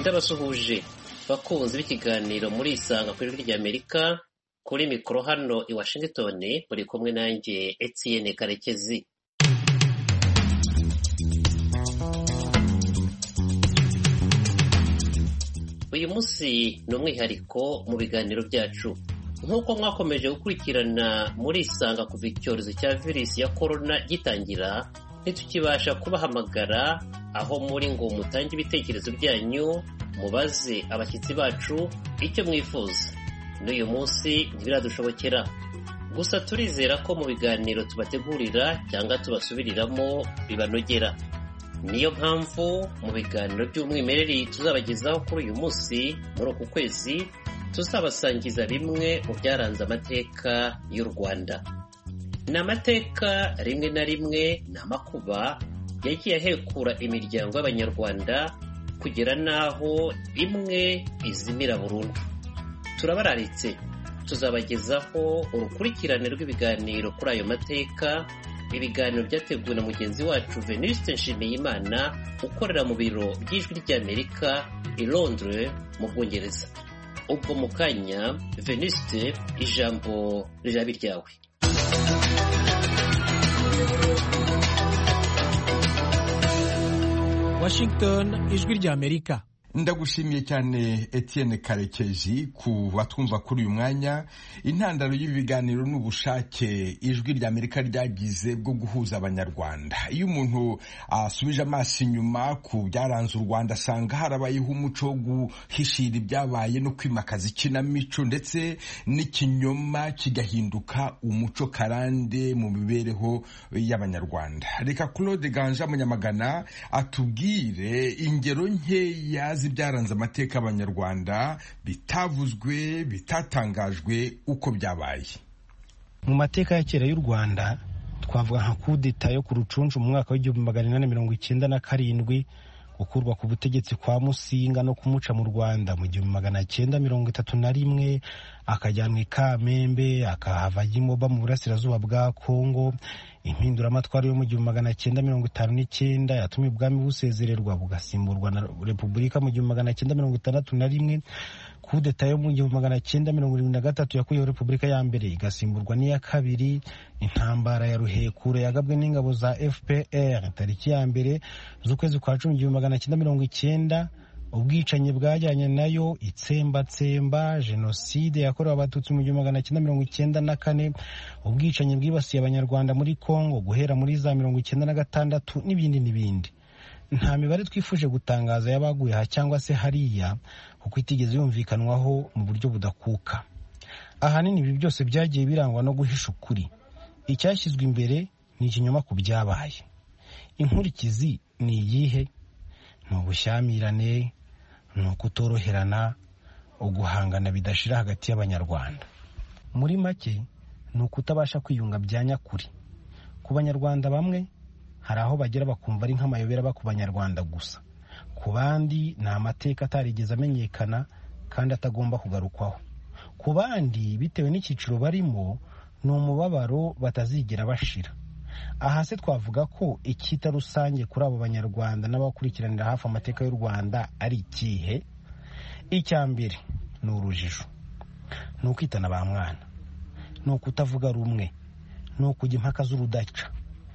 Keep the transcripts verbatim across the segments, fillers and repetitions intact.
ndabasuhuje bakunzi b'ikiganiro muri isanga ku ijwi ry'Amerika, kuri mikoro hano i Washington muri kumwe nanjye Etienne Karekezi. Uyu munsi ni umwihariko mu biganiro byacu. Nk'uko mwakomeje gukurikirana muri isanga kuva icyorezo cya virusi ya korona gitangira, ntitukibasha kubahamagara aho muri ngo mutange ibitekerezo byanyu, mubaze abashyitsi bacu icyo mwifuza. N'uyu munsi ntibiradushobokera, gusa turizera ko mu biganiro tubategurira cyangwa tubasubiriramo bibanogera. Niyo mpamvu mu biganiro by'umwimerere tuzabagezaho kuri uyu munsi muri uku kwezi, tuzabasangiza bimwe mu byaranze amateka y'u Rwanda. Ni amateka rimwe na rimwe ni amakuba yagiye ahekura imiryango y'Abanyarwanda kugera n'aho imwe izimira burundu. Turabararitse tuzabagezaho urukurikirane rw'ibiganiro kuri ayo mateka, ibiganiro byateguwe na mugenzi wacu Venuste Nshimiyimana ukorera mu biro by'ijwi ry'Amerika i Londres mu Bwongereza. Ubwo mu kanya, Venuste, ijambo rirabe ryawe. Washington, ijwi ry'Amerika. Ndagushimiye cyane Etienne Karekezi ku batwumva kuri uyu mwanya. Intandaro y'ibiganiro n'ubushake ijwi ry'Amerika ryagize bwo guhuza Abanyarwanda. Iyo umuntu asubije amaso inyuma ku byaranze u Rwanda, asanga harabayeho umuco wo guhishira ibyabaye no kwimakaza ikinamico, ndetse n'ikinyoma kigahinduka umuco karande mu mibereho y'Abanyarwanda. Reka Claude Ganja Munyamagana atubwire ingero nkeya byaranze amateka y'Abanyarwanda bitavuzwe, bitatangajwe uko byabaye. Mu mateka ya kera y'u Rwanda twavuga nka kudeta yo ku Rucunshu mu mwaka w'igihumbi magana inani mirongo icyenda na karindwi, gukurwa ku butegetsi kwa Musinga no kumuca mu Rwanda mu gihumbi magana cyenda mirongo itatu na rimwe, akajyanwa i Kamembe, akahava ajya i Moba mu burasirazuba bwa Kongo. Impinduramatwara yo mu gihumbi magana cyenda mirongo itanu n'icyenda yatumye ubwami busezererwa bugasimburwa na Repubulika mu gihumbi magana cyenda mirongo itandatu na rimwe. Kudeta yo mu gihumbi magana cyenda mirongo irindwi na gatatu yakuyeho Repubulika ya mbere igasimburwa n'iya kabiri. Intambara ya Ruhekura yagabwe n'ingabo za F P R tariki ya mbere z'ukwezi kwa cumi igihumbi magana cyenda mirongo icyenda. Ubwicanyi bwajyanye nayo, itsembatsemba, jenoside yakorewe Abatutsi mu gihumbi magana cyenda mirongo icyenda na kane, ubwicanyi bwibasiye Abanyarwanda muri Kongo guhera muri za mirongo icyenda na gatandatu, n'ibindi n'ibindi. Nta mibare twifuje gutangaza y'abaguye aha cyangwa se hariya, kuko itigeze yumvikanwaho mu buryo budakuka. Ahanini ibi byose byagiye birangwa no guhisha ukuri. Icyashyizwe imbere ni ikinyoma ku byabaye. Inkurikizi ni iyihe? Ni ubushyamirane, ni ukutoroherana, uguhangana bidashira hagati y'Abanyarwanda. Muri make ni ukutabasha kwiyunga bya nyakuri. Ku Banyarwanda bamwe hari aho bagera bakumva ari nk'amayobera aba ku Banyarwanda gusa. Ku bandi ni amateka atarigeze amenyekana kandi atagomba kugarukwaho. Ku bandi bitewe n'icyiciro barimo ni umubabaro batazigera bashira. Aha se twavuga ko icyita rusange kuri abo Banyarwanda n'abakurikiranira hafi amateka y'u Rwanda ari ikihe? Icya mbere ni urujijo, ni ukwitana ba mwana, ni ukutavuga rumwe, ni ukujya impaka z'urudaca.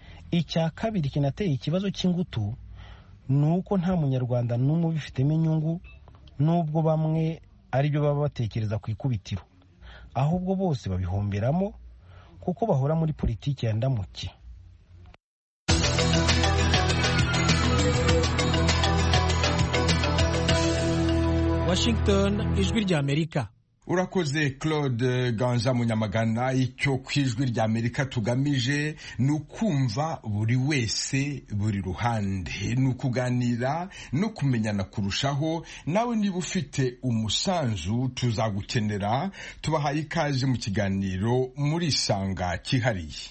Icya kabiri kinateye ikibazo cy'ingutu ni uko nta Munyarwanda n'umwe ubifitemo inyungu, n'ubwo bamwe ari byo baba batekereza ku ikubitiro, ahubwo bose babihomberamo kuko bahora muri politiki ya ndamuke. Washington, ijwi ry'Amerika. Urakoze Claude Ganja Munyamagana. Icyo kwijwi ry'Amerika tugamije ni ukumva buri wese buri ruhande, ni ukuganira no kumenyana kurushaho. Nawe niba ufite umusanzu tuzagukenera. Tubahaye ikaze mu kiganiro muri isanga kihariye.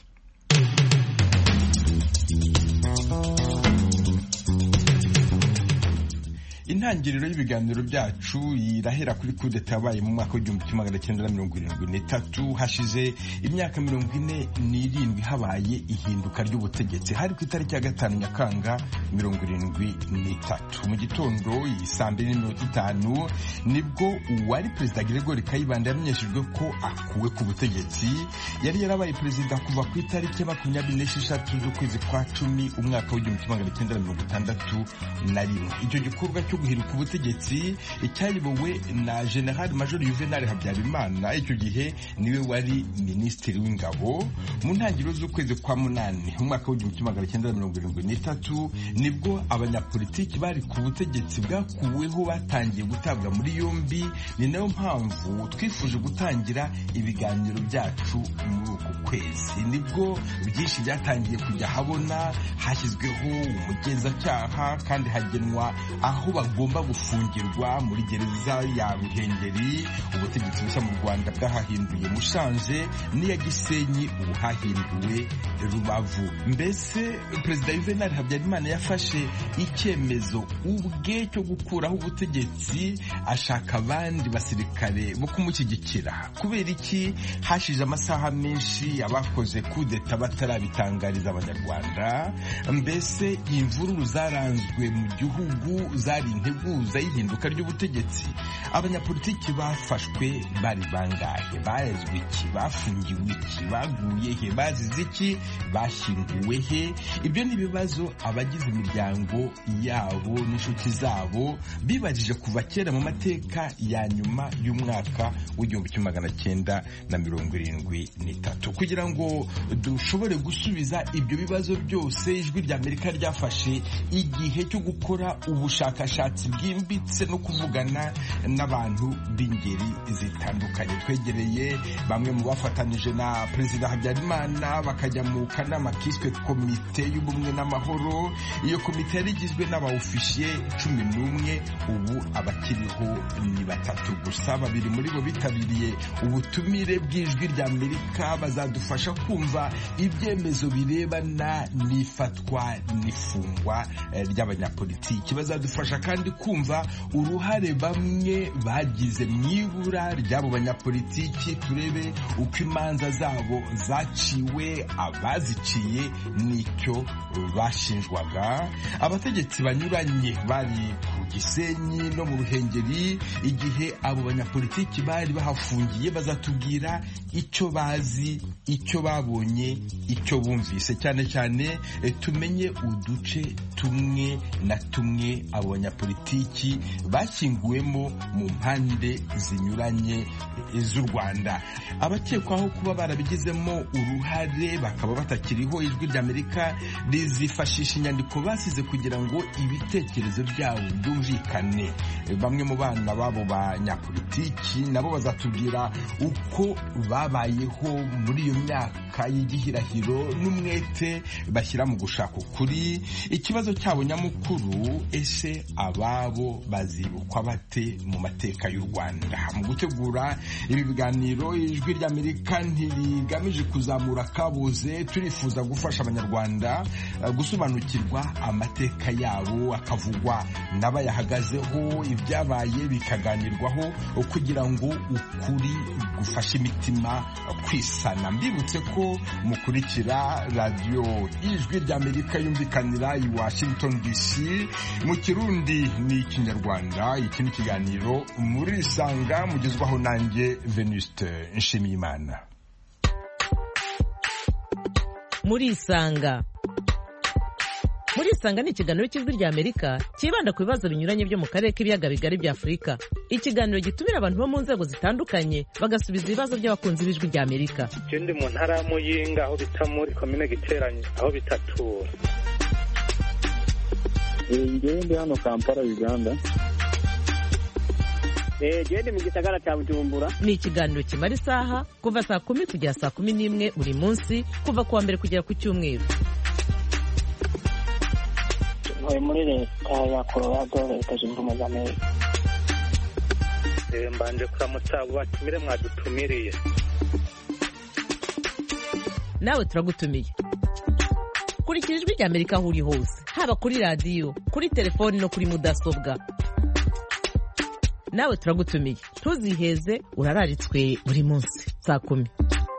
intangiriro y'ibiganiro byacu irahera kuri kudeta yabaye mu mwaka w'igihumbi kimwe magana cyenda na mirongo irindwi n'itatu. hashize imyaka mirongo ine n'irindwi habaye ihinduka ry'ubutegetsi. hari ku itariki ya gatanu Nyakanga mirongo irindwi n'itatu mu gitondo saa mbiri n'iminota itanu nibwo uwari perezida Gregory Kayibanda yamenyeshejwe ko akuwe ku butegetsi. yari yarabaye perezida kuva ku itariki ya makumyabiri n'esheshatu z'ukwezi kwa cumi umwaka w'igihumbi kimwe magana cyenda na mirongo itandatu na rimwe. icyo gikorwa cyo guhiruka ubutegetsi cyayobowe na General Major Juvenal Habyarimana. icyo gihe niwe wari minisitiri w'ingabo. mu ntangiriro z'ukwezi kwa munani umwaka w'igihumbi kimwe magana cyenda na mirongo irindwi n'itatu nibwo abanyapolitiki bari ku butegetsi bwakuweho batangiye gutabwa muri yombi. ni nayo mpamvu twifuje gutangira ibiganiro byacu muri uku kwezi. nibwo byinshi byatangiye kujya habona. hashyizweho umugenzacyaha kandi hagenwa aho bagomba gufungirwa muri gereza ya Ruhengeri. ubutegetsi bushya mu Rwanda bwahahinduye Musanze n'iya Gisenyi, ubu hahinduwe Rubavu. mbese perezida Juvenal Habyarimana yafashe icyemezo ubwe cyo gukuraho ubutegetsi, ashaka abandi basirikare bo kumushyigikira. kubera iki hashije amasaha menshi abakoze kudeta batarabitangariza abanyarwanda? mbese imvururu zaranzwe mu gihugu zari integuza y'ihinduka ry'ubutegetsi? abanyapolitiki bafashwe bari bangahe? bazwi iki? bafungiwe iki? baguye he? bazize iki? bashyinguwe he? ibyo ni ibibazo abagize imiryango yabo n'inshuti zabo bibajije kuva kera mu mateka ya nyuma y'umwaka w'igihumbi kimwe magana cyenda na mirongo irindwi n'itatu. kugira ngo dushobore gusubiza ibyo bibazo byose, ijwi rya Amerika ryafashe igihe cyo gukora ubushakashatsi bwimbitse no kuvugana n'abantu b'ingeri zitandukanye. twegereye bamwe mu bafatanije na perezida Habyarimana bakajya mu kanama kiswe komite y'ubumwe n'amahoro. iyo komite yari igizwe n'abaofisiye cumi n'umwe, ubu abakiriho ni batatu gusa. babiri muri bo bitabiriye ubutumire bw'ijwi rya Amerika, bazadufasha kumva ibyemezo birebana n'ifatwa n'ifungwa ry'abanyapolitiki. bazadufasha kandi kumva uruhare bamwe bagize mu ibura ry'abo banyapolitiki. turebe uko imanza zabo zaciwe, abaziciye n'icyo bashinjwaga. abategetsi banyuranye bari ku Gisenyi no mu Ruhengeri igihe abo banyapolitiki bari bahafungiye, bazatubwira icyo bazi, icyo babonye, icyo bumvise. cyane cyane tumenye uduce tumwe na tumwe abo banyapolitiki bashyinguwemo mu mpande zinyuranye z'u Rwanda. abakekwaho kuba barabigizemo uruhare bakaba batakiriho, ijwi rya Amerika rizifashisha inyandiko basize kugira ngo ibitekerezo byabo byumvikane. bamwe mu bana babo banyapolitiki nabo bazatubwira uko babayeho muri iyo myaka y'igihirahiro n'umwete bashyira mu gushaka ukuri. ikibazo cyabo nyamukuru, ese ababo bazibukwa bate mu mateka y'u Rwanda? mu gutegura ibi biganiro ijwi rya Amerika ntirigamije kuzamura akabuze. turifuza gufasha abanyarwanda gusobanukirwa amateka yabo, akavugwa n'abayahagazeho, ibyabaye bikaganirwaho kugira ngo ukuri gufashe imitima kwisana. mbibutse ko mukurikira radiyo ijwi rya Amerika yumvikanira i Washington D C mu Kirundi n'ikinyarwanda. iki ni ikiganiro muri Isanga mugezwaho nanjye Venuste Nshimiyimana. muri Isanga muri Isanga ni ikiganiro cy'ijwi rya Amerika kibanda ku bibazo binyuranye byo mu karere k'ibiyaga bigari bya Afurika. ikiganiro gitumira abantu bo mu nzego zitandukanye bagasubiza ibibazo by'abakunzi b'ijwi rya Amerika. ikindi mu ntara ya Muyinga aho bita muri komine Giteranye aho bitatura. ngewe ndi hano Kampala Uganda. gende mu gisagara cya Bujumbura. ni ikiganiro kimara isaha kuva saa kumi kugera saa kumi n'imwe buri munsi, kuva kuwa mbere kugera ku cyumweru. ntuye muri leta ya Colorado, leta zunze ubumwe za Amerika. mbanje kuramutsa abo batumire mwadutumiriye. nawe turagutumiye. kurikira ijwi rya Amerika aho uri hose, haba kuri radiyo, kuri telefoni no kuri mudasobwa. nawe turagutumiye ntuziheze urararitswe buri munsi saa kumi.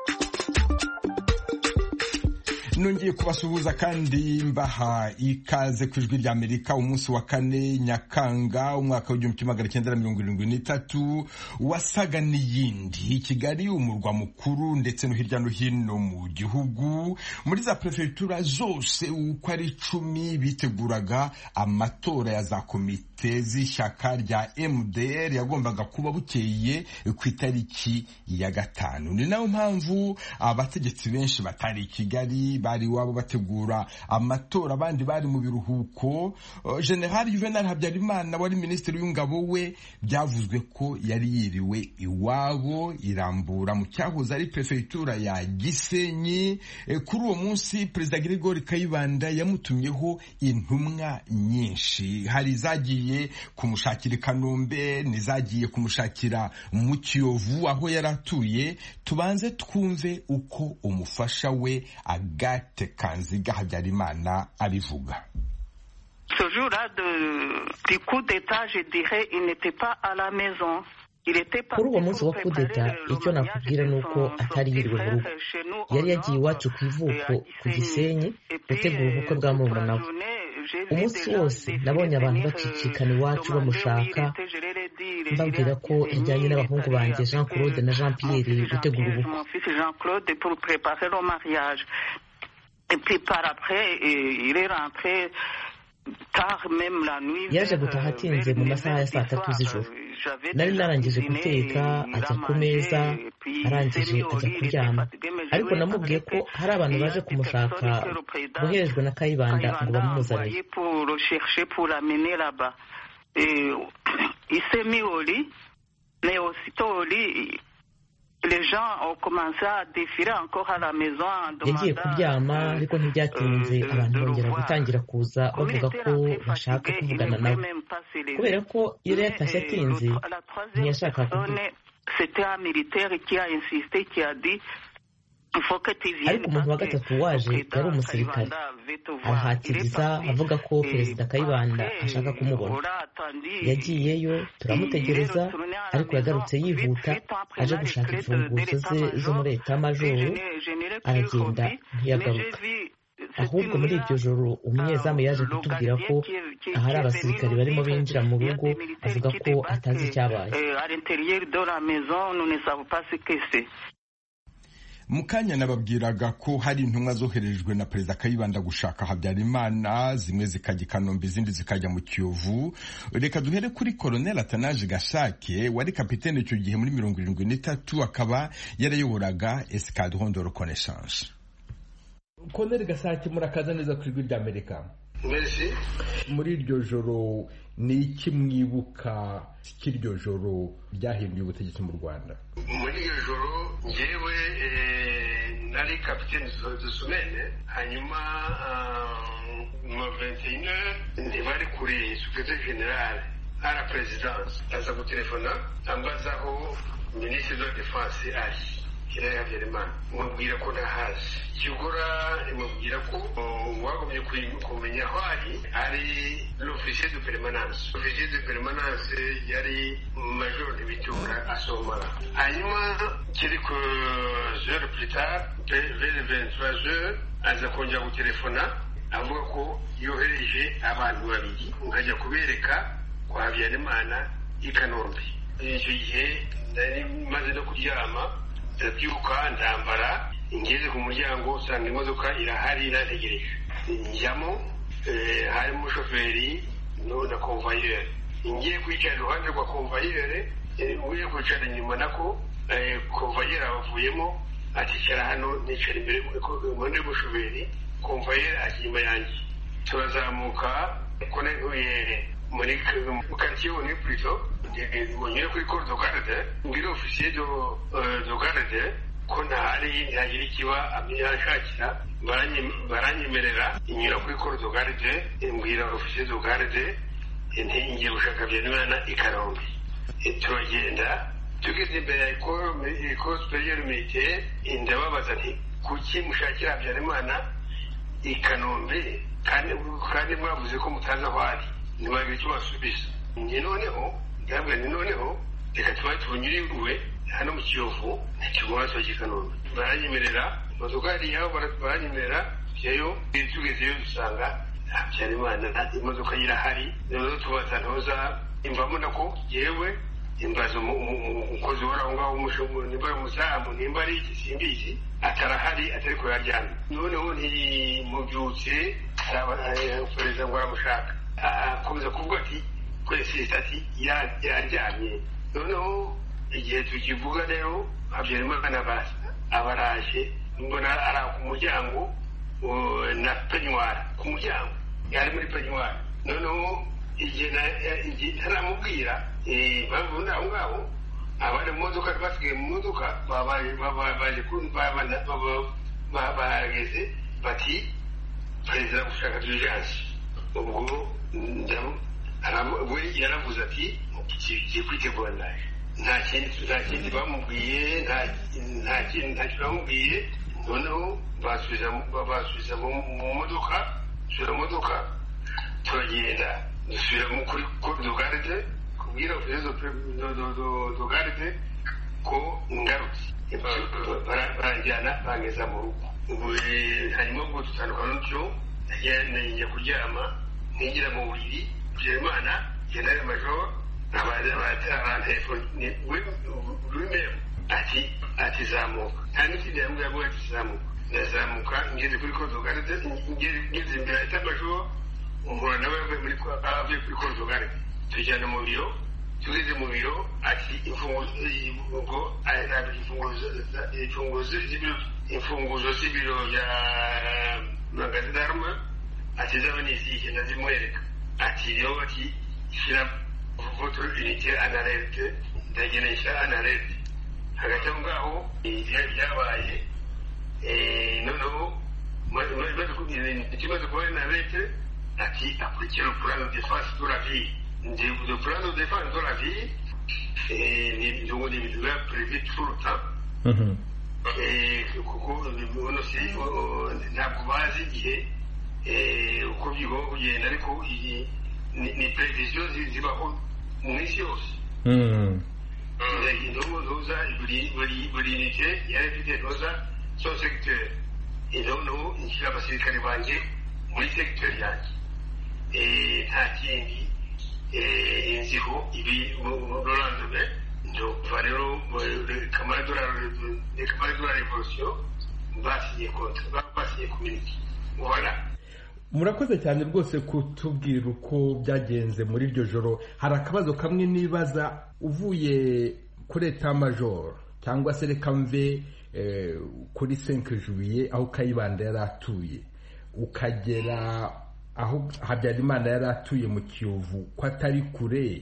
nongeye kubasuhuza kandi mbaha ikaze ku ijwi rya Amerika. Umunsi wa kane Nyakanga umwaka w'igihumbi kimwe magana cyenda mirongo irindwi n'itatu wasaga n'iyindi. I Kigali umurwa mukuru ndetse no hirya no hino mu gihugu muri za prefectura zose uko ari icumi biteguraga amatora ya za komite z'ishyaka rya M D R yagombaga kuba bukeye ku itariki ya gatanu. Ni nayo mpamvu abategetsi benshi batari i Kigali bari wabo bategura amatora, abandi bari mu biruhuko. General Juvenal Habyarimana wari minisitiri w'ingabo we byavuzwe ko yari yiriwe iwabo irambura mu cyahoze ari prefectura ya Gisenyi. Kuri uwo munsi Perezida Gregory Kayibanda yamutumyeho intumwa nyinshi, hari zagiye kumushakira i Kanombe, nizagiye kumushakira mu Kiyovu aho yaratuye. Tubanze twumve uko umufasha we Agathe Kanziga Habyarimana abivuga. Ce jour-là de, du coup d'état, je dirais, il n'était pas à la maison. Kuri uwo munsi wa kudeta icyo nakubwira ni uko atari yiriwe mu rugo, yari yagiye iwacu ku ivuko ku Gisenyi gutegura ubukwe bwa murumuna we. Umunsi wose nabonye abantu bacicikana iwacu bamushaka, mbabwira ko yajyanye n'abahungu banjye Jean Claude na Jean Pierre gutegura ubukwe. Et puis par après, il est rentré tard, même la nuit. Yaje gutaha atinze mu masaha ya saa tatu z'ijoro. Nari narangije guteka, ajya ku meza, arangije ajya kuryama. Ariko namubwiye ko hari abantu baje kumushaka boherejwe na Kayibanda ngo bamuzanire. Il s'est mis au lit, mais aussitôt au lit, les gens ont commencé à défiler encore à la maison. Yagiye kuryama ariko ntibyatinze abantu bongera gutangira kuza bavuga ko bashaka kuvugana nawe, kubera ko yari yatashye atinze ntiyashaka kuvuga. C'était un militaire qui a insisté, qui a dit ariko umuntu wa gatatu waje yari umusirikare arahatiriza avuga ko Perezida Kayibanda ashaka kumubona. Yagiyeyo turamutegereza ariko yagarutse yihuta, aje gushaka imfunguzo ze zo muri etamajoro, aragenda ntiyagaruka. Ahubwo muri iryo joro umunyezamu yaje kutubwira ko ahari abasirikare barimo binjira mu rugo, avuga ko atazi icyabaye. Mukanya nababwiraga ko hari intumwa zoherejwe na Perezida Kayibanda gushaka Habyarimana, zimwe zikajya i Kanombe izindi zikajya mu Kiyovu. Reka duhere kuri Colonel Atanaje Gashake wari kapitene icyo gihe muri mirongo irindwi n'itatu, akaba yarayoboraga Escadron de Reconnaissance. Colonel Gashake, murakaza neza ku ijwi rya Amerika. Merci. Muri iryo joro ni iki mwibuka cy'iryo joro ryahinduye ubutegetsi mu Rwanda? Muri iryo joro njyewe nari kapitene de semaine, hanyuma mu vingt et une heures ntibari kuri secrétaire général à la présidence, aza gutelefona ambazaho ministre de la défense ari Kiraya Habyarimana, mubwira ko ntahazi. Kigora imubwira ko wagomye kumenya aho ari ari l'officier de permanence. L'officier de permanence yari major de Bitura Asomara. Hanyuma quelques heures plus tard, vers vingt-trois heures, aza kongera gutelefona avuga ko yohereje abantu babiri nkajya kubereka kwa Habyarimana i Kanombe. Icyo gihe nari maze no kuryama, ndabyuka ndambara, ngeze ku muryango usanga imodoka irahari irategereje. Njyamo, harimo umushoferi na convoyeur. Ngiye kwicara iruhande rwa convoyeur, ugiye kwicara inyuma nako convoyeur avuyemo aticara hano, nicara imbere iruhande rw'umushoferi, convoyeur ari inyuma yanjye. Turazamuka kone ntuye muri quartier on est plutôt unyure kuri corps de garde, mbwira officier de garde ko ntahari ntagira ikiba amyashakira, baranyemerera inyura kuri corps de garde, mbwira officier de garde ngiye gushaka Habyarimana i Kanombe. Turagenda tugeze imbere ya école supérieure militaire, ndababaza nti kuki mushakira Habyarimana i Kanombe kandi mwavuze ko mutazi aho ari? Ntibagira icyo basubiza. Njye noneho yabwiye ni noneho reka tuba tunyuriwe hano mu Kiyovu ntikigomba soje Kanombe baranyemerera imodoka yariho baranyemerera tujyayo tugezeyo dusanga Habyarimana imodoka irahari noneho tubatantoza imvamo nako yewe imbazo umukozi w'aho ngaho umushomo nimba umusamu nimba ari ikisimbizi atarahari atari ko yajyana noneho ntimubyutse perezida ngo aramushaka akomeza kuvuga ati kwese ati yaryamye noneho igihe tukivuga rero Habyarimana basa abaraje mbona ara ku muryango na penyuara ku muryango yari muri penyuara noneho igihe ntaramubwira bamubona aho ngaho abari mu modoka basigaye mu modoka babaje bahageze bati perezida gushaka diligence ubwo we yaravuze ati kigiye kwitegura naje nta kindi nta kindi bamubwiye nta kindi ntacyo bamubwiye noneho basubiza basubiza mu modoka dusubira mu modoka turagenda dusubira kuri do garde kubwira ofisiye do garde ko ngarutse baranjyana bangeza mu rugo ubu hanyuma ubwo tutandukana n'utyo nagiye kuryama ntigira mu buriri Habyarimana general major abandi abatelefone rumwe ati ati zamuka nta n'ikindi yambwiye ngo ati zamuka ndazamuka ngeze kuri kodo garde ngeze imbere ya major umura nawe muri avuye kuri kodo garde tujyana mu biro tugeze mu biro ati imfunguzo ayana imfunguzo imfunguzo z'ibiro imfunguzo z'ibiro ya magazi d'arme ati zabani izihe nazimwereka ati yo ati shira votre unité en alerte ndagenesha en alerte hagati aho ngaho byabaye noneho ikibazo kuba en alerte ati akurikira le plan de défense de la vie le plan de défense de la vie ni ngo ni bivuga prévu tout le temps kuko uno si ntabwo bazi igihe uko bigomba kugenda ariko iyi ni prevision zibaho mu isi yose indomo zoza buri buri buri unité yari ifite zoza so secteur indomo inshyira abasirikare banjye muri secteur yanjye nta kindi inziho ibi mu Rolande ndo rero camarade de camarade de la révolution basinye contre basinye community voilà. Murakoze cyane rwose kutubwira uko byagenze muri iryo joro. Hari akabazo kamwe nibaza, uvuye kuri etat major cyangwa se reka mve kuri cinq juillet aho Kayibanda yari atuye ukagera aho Habyarimana yari atuye mu Kiyovu, ko atari kure,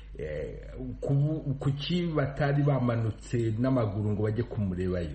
kuki batari bamanutse n'amaguru ngo bajye kumurebayo?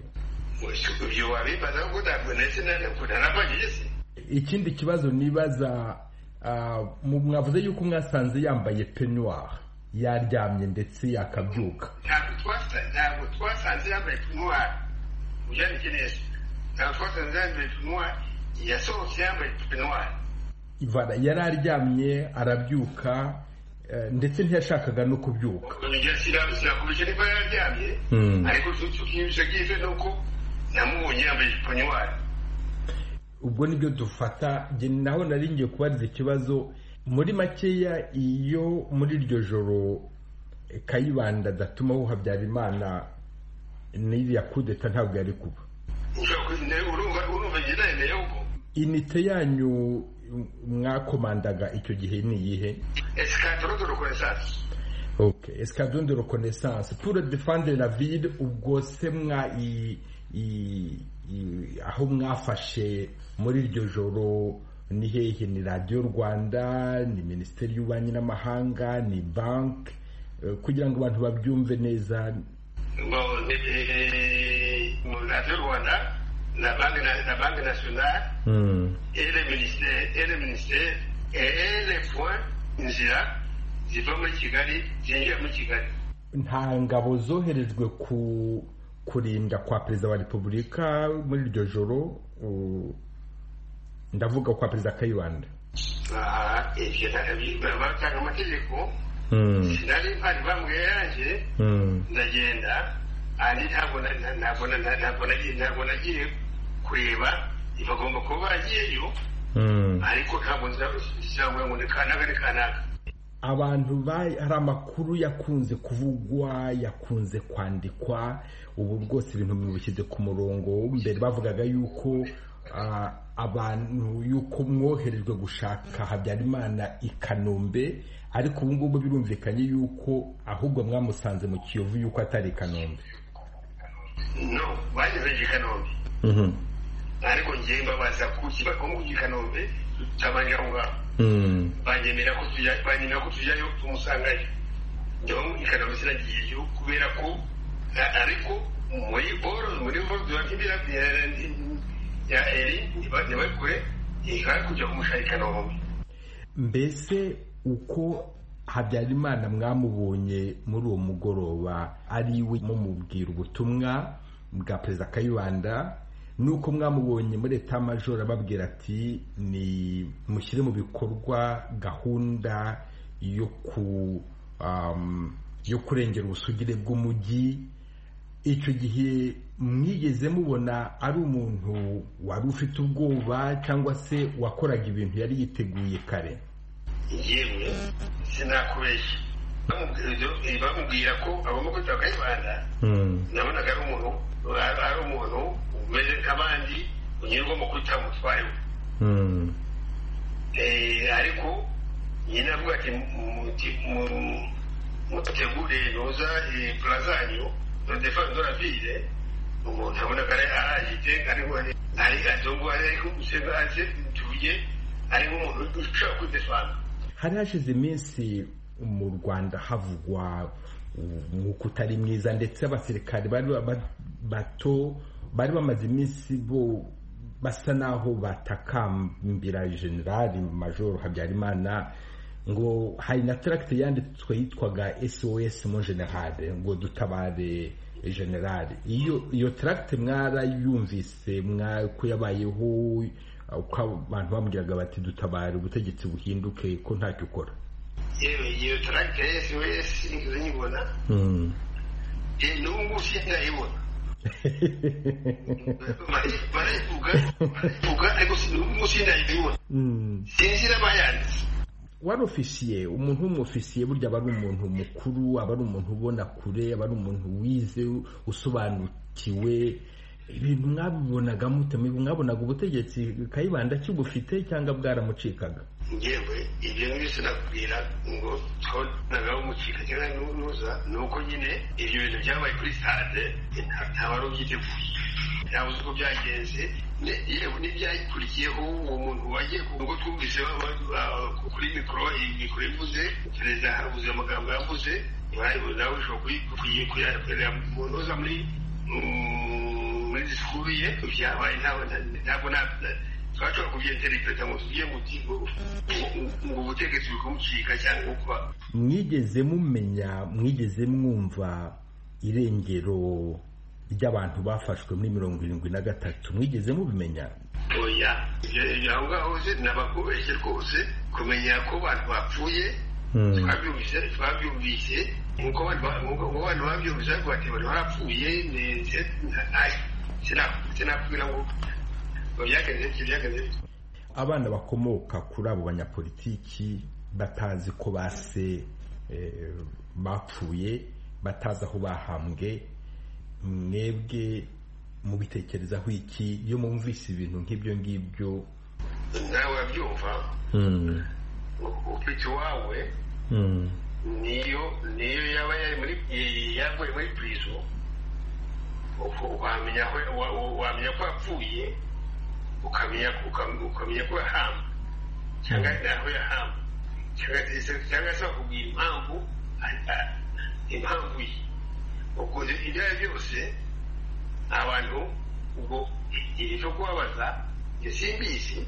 Ikindi kibazo nibaza, mwavuze yuko mwasanze yambaye peignoir yaryamye ndetse yakabyuka. Ntabwo twasanze yambaye peignoir ujyanye neza, ntabwo twasanze yambaye peignoir, yasohotse yambaye peignoir. Ivana yari aryamye arabyuka ndetse ntiyashakaga no kubyuka. Sirakubije niba yaryamye ariko tukibishagize nuko namubonye yambaye peignoir. Ubwo nibyo dufata. Je naho nari ngiye kubariza ikibazo muri makeya, iyo muri iryo joro Kayibanda datumaho Habyarimana n'iriya kudeta ntabwo yari kuba. Inite yanyu mwakomandaga icyo gihe ni iyihe? Escadron de reconnaissance. Ok, escadron de reconnaissance pour défendre la ville. Ubwo se mwa i, i, i aho mwafashe muri iryo joro ni hehe? Ni Radio Rwanda, ni Minisiteri y'Ububanyi n'Amahanga, ni bank, kugira ngo abantu babyumve neza? Bon, ni Radio Rwanda, la banque, la banque nationale, mm. et le ministère, et le ministère, et les points nzira ziva muri Kigali zinjira muri Kigali. Nta ngabo zoherejwe ku kurinda kwa Perezida wa Repubulika muri iryo joro? Ndavuga kwa Perezida Kayibanda. Ah, ibyo batanga amategeko sinari mpari bambwiye yanjye ndagenda andi ntabwo ntabwo ntabwo nagiye kureba bagomba kuba bagiyeyo ariko ntabwo nzabona ngo ni kanaka ni kanaka. Abantu hari amakuru yakunze kuvugwa yakunze kwandikwa ubu rwose ibintu bibishyize ku murongo. Mbere bavugaga yuko abantu yuko mwoherejwe gushaka Habyarimana i Kanombe, ariko ubu ngubu birumvikanye yuko ahubwo mwamusanze mu Kiyovu yuko atari i Kanombe. No, bageze i Kanombe ariko ngiye mbabaza kuki bagomba i Kanombe tutabanje aho ngaho banyemera ko tujya banyemera ko tujyayo tumusangayo. Njyewe i Kanombe sinagiyeyo kubera ko ariko muri boro muri boro tubakimbira ya eri ntibajya kure ikaba kujya kumushaka i Kanombe. Mbese uko Habyarimana mwamubonye muri uwo mugoroba ari we mumubwira ubutumwa bwa Perezida Kayibanda, nuko mwamubonye muri Etat Major ababwira ati ni mushyire mu bikorwa gahunda yo ku um, yo kurengera ubusugire bw'umujyi. Icyo gihe mwigeze mubona ari umuntu wari ufite ubwoba cyangwa se wakoraga ibintu yari yiteguye kare? Yewe sinakubeshya bamubwira ko agomba kwitaba Kayibanda nabonaga ari umuntu ari umuntu umeze nk'abandi unyurwa mu kwita umutware we, ariko nyine avuga ati mutegure noza plazanyo no defense de la ville. Umuntu abonaga arahite ariho ari adongo ari kumusega ase tuye ari nk'umuntu ushaka kwidefana. Hari hashize iminsi mu Rwanda havugwa nk'uko utari mwiza, ndetse abasirikari bari bato bari bamaze iminsi bo basa naho batakambira General Major Habyarimana ngo hari na tract yanditswe yitwaga S O S mon general, ngo dutabare General. Iyo iyo tract mwarayumvise mwako yabayeho uko abantu bamubwiraga bati dutabare ubutegetsi buhinduke ko ntacyo ukora? Yewe iyo tract ya S O S nikize nyibona eh n'ubu sindayibona barayivuga barayivuga ariko n'ubu sindayibona sinzi n'abayanditse. Wari ofisiye, umuntu w'umufisiye burya aba ari umuntu mukuru, aba ari umuntu ubona kure, aba ari umuntu wize usobanukiwe. Ibintu mwabibonaga mute? Mwabonaga ubutegetsi Kayibanda kibufite cyangwa bwaramucikaga? Ngewe ibyo ngibyo nakubwira ngo twabonaga umucika cyangwa nuza nuko nyine ibyo bintu byabaye kuri stade nta wari ubyiteguye, ntawe uzi uko byagenze. Yewe n'ibyakurikiyeho uwo muntu wagiye ngo twumvise kuri mikoro mikoro ivuze perezida havuze amagambo yavuze nawe ushobora kuyakorera mu ntuza muri muri disikuru ye byabaye ntabwo twashobora kubyenterepeta ngo tugiye ngo ubutegetsi bukumucika cyangwa kuba. Mwigeze mumenya, mwigeze mwumva irengero ry'abantu bafashwe muri mirongo irindwi na gatatu? Mwigeze mubimenya? Oya, aho ngaho se nabakubeshye rwose kumenya ko abantu bapfuye twabyumvise twabyumvise nkuko abantu babyumvise ariko bati bari barapfuye neze sinakubwira ngo byagenze byagenze. Abana bakomoka kuri abo banyapolitiki batazi ko base bapfuye, batazi aho bahambwe, mwebwe mubitekerezaho iki iyo mwumvise ibintu nk'ibyo ngibyo? Nawe wabyumva ufite wawe niyo niyo yaba yari muri yavuye muri prison wamenya wamenya ko yapfuye, ukamenya ukamenya ko yahamba cyangwa aho yahamba cyangwa se bakubwira impamvu impamvu ye. Ubwo ibyo byose abantu ubwo icyo kubabaza simbizi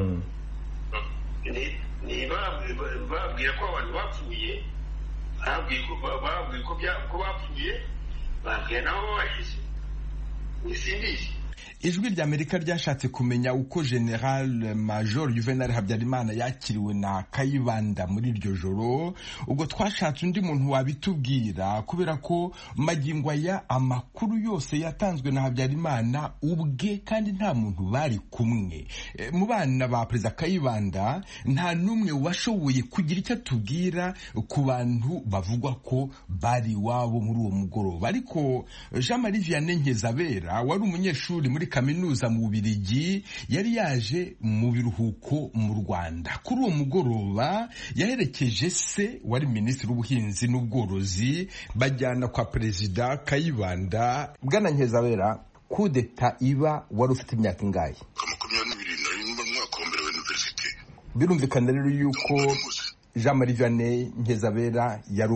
niba babwira ko abantu bapfuye babwiye ko bapfuye babwiye nabo babashyize simbizi. ijwi ry'Amerika ryashatse kumenya uko General Major Juvenal Habyarimana yakiriwe na Kayibanda muri iryo joro. Ubwo twashatse undi muntu wabitubwira, kubera ko magingo aya amakuru yose yatanzwe na Habyarimana ubwe kandi nta muntu bari kumwe. E, mu bana ba Perezida Kayibanda nta numwe washoboye kugira icyo atubwira ku bantu bavugwa ko bari wabo muri uwo mugoroba. Ariko Jean Marie Vianney Nkezabera wari umunyeshuri muri kaminuza mu Bubiligi yari yaje mu biruhuko mu Rwanda. Kuri uwo mugoroba yaherekeje se wari minisitiri w'ubuhinzi n'ubworozi bajyana kwa Perezida Kayibanda. Bwana Nkezabera, kudeta iba wari ufite imyaka ingahe? makumyabiri n'ibiri mu mwaka wa mbere wa university. Birumvikana rero yuko Jean Marie Vianney Nkezabera yari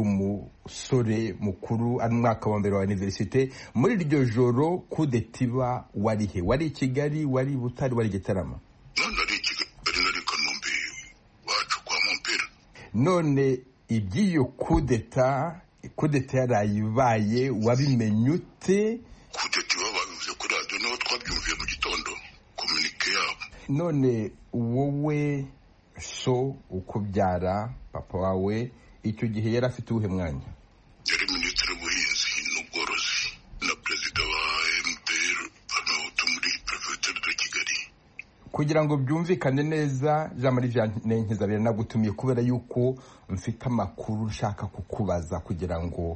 umusore mukuru ari mwaka wa mbere wa universite. Muri iryo joro kudeta iba wari he? Wari i Kigali, wari Butare, wari Gitarama? Nari i Kigali, nari Kanombe wacu kwa Mompera. None iby'iyo kudeta kudeta yarayibaye wabimenye ute? Kudeta iba babivuze kuri radio naho twabyumviye mu gitondo communique yabo. None wowe so ukubyara papa wawe icyo gihe yari afite ubuhe mwanya? Yari minisitiri w'ubuhinzi n'ubworozi na perezida wa M P R hano muri prefecture de Kigali. Kugira ngo byumvikane neza, Jean Marie Vianney Nkezabera nagutumiye kubera yuko mfite amakuru nshaka kukubaza kugira ngo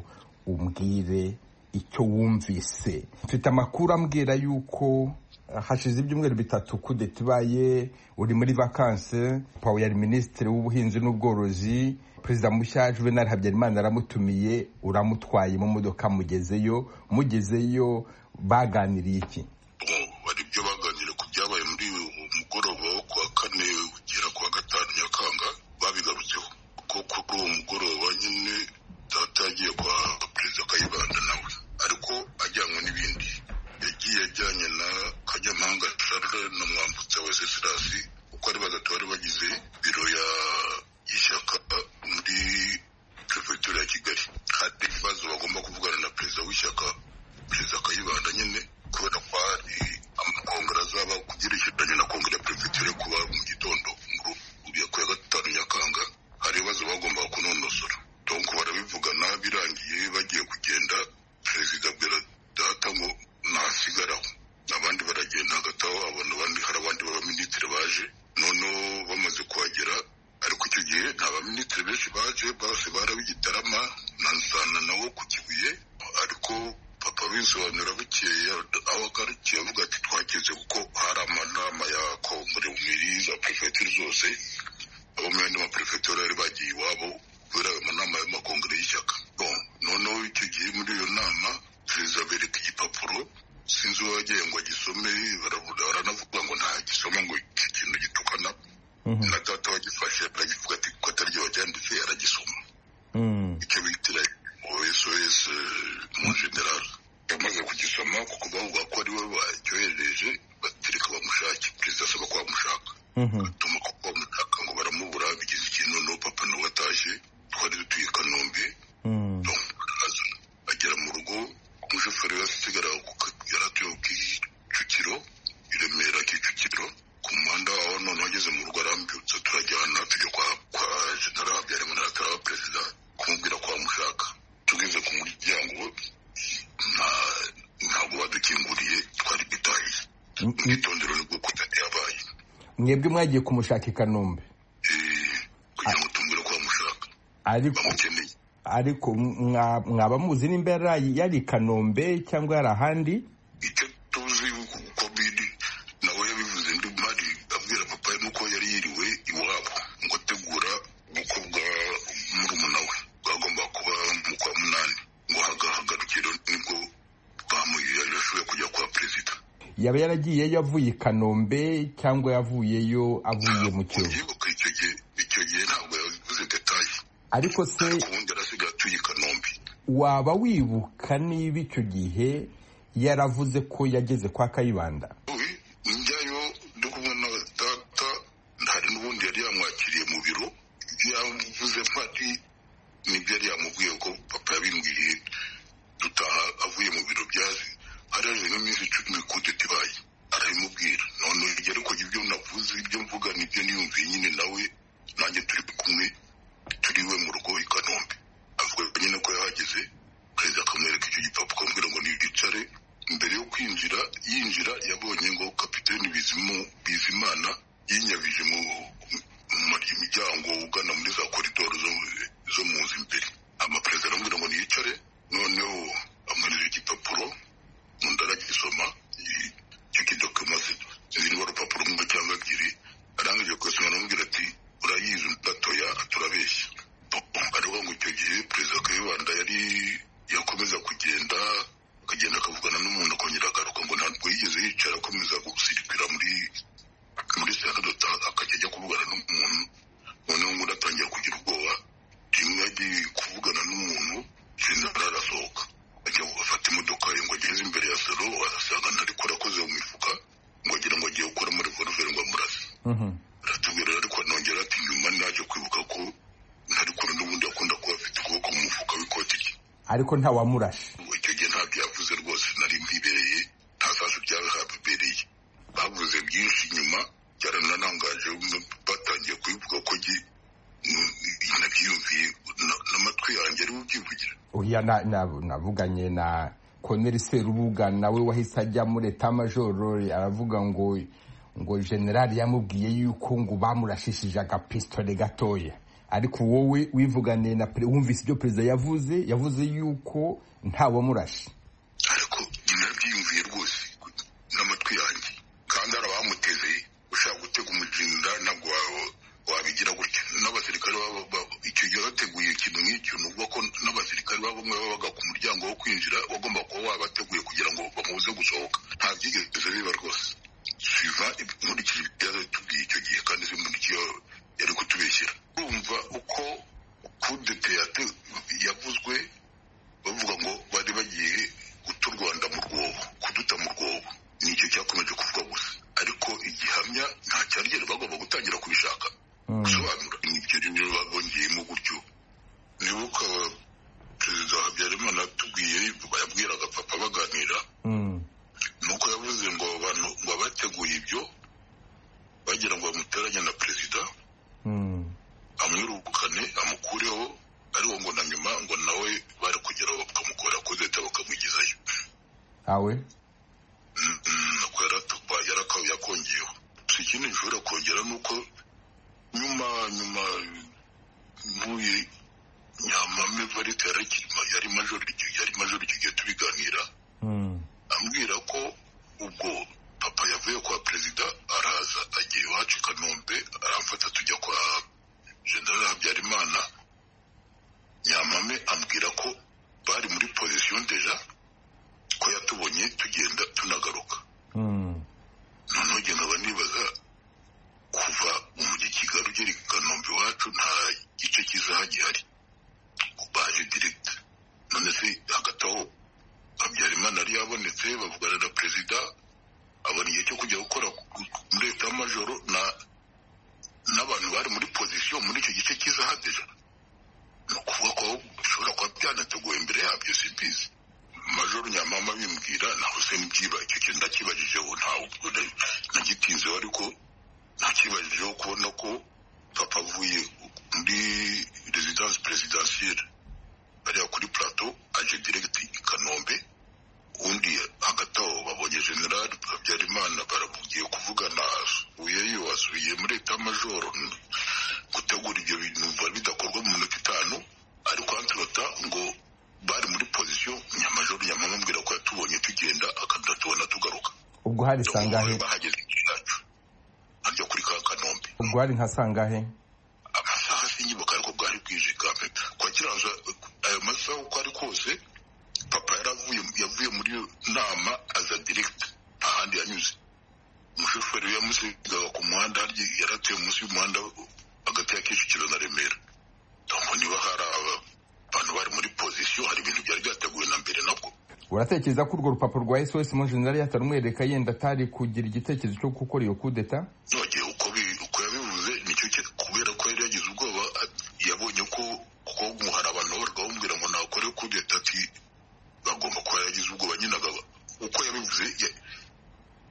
umbwire icyo wumvise. Mfite amakuru ambwira yuko hashize ibyumweru bitatu kudeta ibaye, uri muri vacances, Paul yari minisitiri w'ubuhinzi n'ubworozi, Perezida mushya Juvenal Habyarimana aramutumiye, uramutwaye mu modoka mugezeyo. Mugezeyo baganiriye iki? Bari byo baganira ku byabaye muri umugoroba wo kwa kane ugera kwa gatanu Nyakanga, babigarutseho ko kuri uwo mugoroba nyine data yagiye kwa Perezida Kayibanda nawe, ariko ajyanywe n'ibindi. Yagiye ajyanye na Kanyamahanga Charles na Mwambutsa wa Sesirasi, uko ari batatu bari bagize biro ya y'ishyaka muri prefecture ya Kigali. Hari ibibazo bagomba kuvugana na perezida w'ishyaka, Perezida Kayibanda nyine, kubera ko hari amakongera azaba kugerekeranye na kongere ya prefecture kuba mu gitondo muri ku ya gatanu Nyakanga. Hari ibibazo bagomba kunonosora, donc barabivugana. Birangiye bagiye kugenda, perezida abwira data ngo nasigaraho, abandi baragenda hagati aho abona abandi hari abandi b'abaminisitiri baje. Noneho bamaze kuhagera, ariko icyo gihe nta baminisitiri benshi baje, bose barabigitarama na Nsana nawo ku Kibuye. Ariko papa bisobanura bukeye aho agarukiye avuga ati twageze kuko hari amanama ya kongere muri za prefecture zose, abo mu yandi maprefecture bari bagiye iwabo kubera amanama y'amakongere y'ishyaka. Bon, noneho icyo gihe muri iyo nama perezida bereka igipapuro, sinzi uwo wagiye ngo agisome, baranavuga ngo nta gisoma ngo iki kintu gitukana. Na data wagifashe aragivuga ati ko ataryo wacyanditse aragisoma. Icyo bitira S O S mu general yamaze kugisoma, kuko bavuga ko ari we bacyohereje, batereka bamushake. Perezida asaba ko bamushaka, atuma ko bamushaka ngo baramubura, bigize ikintu. No papa nawe atashye, twari dutuye Kanombe. Agera mu rugo, umushoferi yasigara yaratuye ku Kicukiro, i Remera Kicukiro ku muhanda waho. None ageze mu rugo arambyutsa, turajyana tujya kwa kwa General Habyarimana ataba perezida kumubwira ko bamushaka. Tugeze ku muryango ntabwo badukinguriye, twari bitahiye. Mwitondero nibwo kudeta yabaye. Mwebwe mwagiye kumushaka i Kanombe? Eh, kugira ngo tumbwire ko bamushaka, ariko bamukeneye. Ariko mwaba muzi nimba yari Kanombe cyangwa yari ahandi? Icyo tuzi uko biri nawe yabivuze ndi mari abwira papa nuko yari yiriwe iwabo ngo tegura uko bwa murumuna we bagomba kuba mu kwa munani, ngo hagahagarukiro nibwo bamuye kujya kwa perezida. Yaba yaragiye yavuye i Kanombe cyangwa yavuyeyo avuye mu Kiyovu? Icyo gihe icyo gihe ntabwo yavuze detaye. Ariko se waba wibuka niba icyo gihe yaravuze ko yageze kwa Kayibanda? Njyayo ndi kumwe na data, hari n'ubundi yari yamwakiriye mu biro. Yavuze mpati nibyo yari yamubwiye ko papa yabimbwiye dutaha avuye mu biro byazi. Hari haje nk'iminsi icumi kudeta ibaye. ndabimubwira none ibyo ariko ibyo navuze ibyo mvuga nibyo niyumviye nyine nawe nanjye turi kumwe turiwe mu rugo i Kanombe avuga nyine ko yahageze perezida akamwereka icyo gipapuro akambwira ngo niyicare mbere yo kwinjira yinjira yabonye ngo kapiteni Bizimu Bizimana yinyabije mu miryango ugana muri za koridoro zo mu nzu imbere amaperezida aramubwira ngo niyicare noneho amwereka igipapuro undi aragisoma icyo kidokima ziriho urupapuro rumwe cyangwa ebyiri arangije kuyasoma aramubwira ati urayizi gatoya turabeshya ariho ngo icyo gihe perezida Kayibanda yari yakomeza kugenda akagenda akavugana n'umuntu akongera agaruka ngo ntabwo yigeze yicara akomeza gusirikira muri muri sanadota akajya ajya kuvugana n'umuntu noneho ngo atangira kugira ubwoba rimwe agiye kuvugana n'umuntu general arasohoka ajya gufata imodoka ye ngo ageze imbere ya salo arasanga ntariko arakoze mu mifuka ngo agira ngo agiye gukora muri revolver ngo amurase aratubwira ariko anongera ati nyuma naje kwibuka ko ntari kure n'ubundi akunda kuba afite ukuboko mu mufuka w'ikoti rye ariko nta wamurashe icyo gihe ntabyo yavuze rwose nari mbibereye nta sasu byawe habibereye bavuze byinshi nyuma byarananangaje batangiye kubivuga ko nabyiyumviye n'amatwi yanjye ari ubyivugira oya navuganye na Colonel Serubuga nawe wahise ajya muri eta majoro aravuga ngo ngo generali yamubwiye yuko ngo bamurashishije agapistole gatoya ariko wowe wivuganiye na wumvise ibyo perezida yavuze yavuze yuko nta wamurashe ariko nabyiyumviye rwose n'amatwi yanjye kandi arabamuteze ushaka gutega umujinda ntabwo wabigira gutya n'abasirikare icyo gihe bateguye ikintu nk'icyo nubwo ko n'abasirikare bamwe babaga ku muryango wo kwinjira bagomba kuba wabateguye kugira ngo bamubuze gusohoka nta byigeze biba rwose siva nkurikije ibyaza tubwiye icyo gihe kandi simurikiye yari kutubeshyira urumva uko kudete yavuzwe bavuga ngo bari bagiye guta u Rwanda mu rwobo kuduta mu rwobo nicyo cyakomeje kuvuga gusa ariko igihamya nta cyarigera bagomba gutangira kubishaka gusobanura ibyo rero babongeyemo gutyo nibuka perezida Habyarimana atubwiye bayabwiraga papa baganira nuko yavuze ngo abantu ngo abateguye ibyo bagira ngo bamuteranye na perezida amwirukane amukureho ariwo ngo na nyuma ngo nawe bari kugeraho bakamukora kudeta bakamugezayo awe yakongeyeho ikindi gishobora kongera nuko nyuma nyuma ntuye Nyamame Varite yari major yari major icyo gihe tubiganira ambwira ko ubwo papa yavuye kwa perezida araza agiye iwacu Kanombe aramfata tujya kwa general Habyarimana Nyamame ambwira ko bari muri position deja ko yatubonye tugenda tunagaruka noneho njye nkaba nibaza kuva mu mujyi Kigali ugera i Kanombe iwacu nta gice cy'isaha gihari baje direct none se hagati aho Habyarimana yari yabonetse bavugana na perezida abona igihe cyo kujya gukora muri eta majoro na n'abantu bari muri position muri icyo gice cy'isaha deja ni ukuvuga ko bishobora kuba byanateguwe imbere yabyo simbizi majoro Nyamama bimbwira naho se nibyiba icyo kintu ndakibajijeho ntawe nagitinzeho ariko nakibajijeho kubona ko papa avuye muri residence presidentielle bariya kuri plateau aje direct i Kanombe undi hagati aho babonye general Habyarimana baravugiye kuvugana uyeyo wasubiye muri eta majoro gutegura ibyo bintu bidakorwa mu minota itanu ariko antrota ngo bari muri position nyamajoro Nyamama mbwira ko yatubonye tugenda akadatubona tugaruka ubwo hari sangahe bahageze cyacu ajya kuri ka Kanombe ubwo hari nka sangahe amasaha sinyibuka ariko bwari bwije kampe kwa kiranza ayo masaha uko ari kose papa yaravuye yavuye muri nama aza direct ahandi yanyuze umushoferi yamusigaga ku muhanda yaratuye munsi y'umuhanda hagati ya Kicukiro na Remera donc niba hari abantu bari muri position hari ibintu byari byateguwe na mbere nabwo uratekereza ko urwo rupapuro rwa S O S mu general yatarumwereka yenda atari kugira igitekerezo cyo gukora iyo kudeta nogeye uko uko yabivuze nicyo kubera ko yari yagize ubwoba yabonye ko kuko hari abantu bamubwira ngo nakore kudeta ati bagomba kuba yagize ubwoba nyine uko yabivuze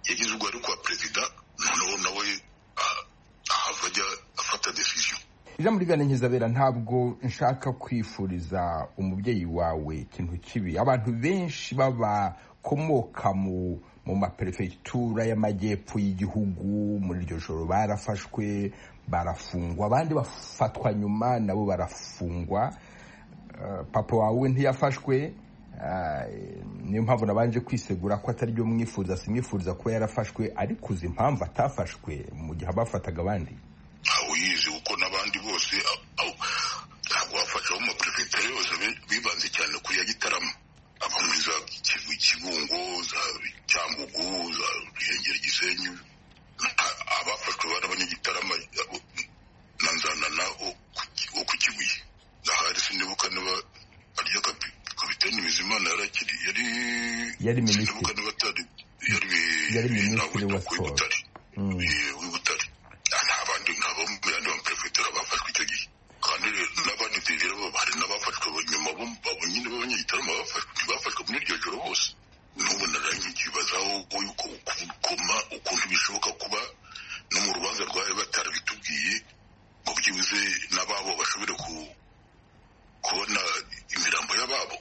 yagize ubwo ari kwa perezida noneho nawe ahava ajya afata decision. ijambo rigana nkizabera, ntabwo nshaka kwifuriza umubyeyi wawe ikintu kibi. Abantu benshi babakomoka mu mu maperefegitura y'amajyepfo y'igihugu muri iryo joro barafashwe barafungwa, abandi bafatwa nyuma nabo barafungwa. Uh, papa wawe ntiyafashwe, uh, niyo mpamvu nabanje kwisegura ko atari byo mwifuza, simwifuza kuba yarafashwe, ariko uzi impamvu atafashwe mu gihe abafataga abandi? Uyizi uko n'abandi bose ntabwo bafasha mu maperefegitura yose bibanze cyane ku ya Gitarama, aba muri za Kibungo, za Cyangugu, za Ruhengeri, Gisenyi. Abafashwe bari abanyagitarama na Nzanana wo ku Kibuye. Ahari sinibuka niba arya kapiteni Bizimana yarakiri yari yari sinibuka niba atari yari yari minisitiri wa siporo w'Ibutare. Ntabandi nkabo mu yandi maperefegitura bafashwe icyo gihe, kandi n'abandi rero bari n'abafashwe nyuma bo nyine b'abanyagitarama bafashwe muri iryo joro bose. N'ubu naranye ikibazaho yuko koma ukuntu bishoboka kuba no mu rubanza rwawe batarabitubwiye ngo byibuze n'ababo bashobore kubona imirambo y'ababo.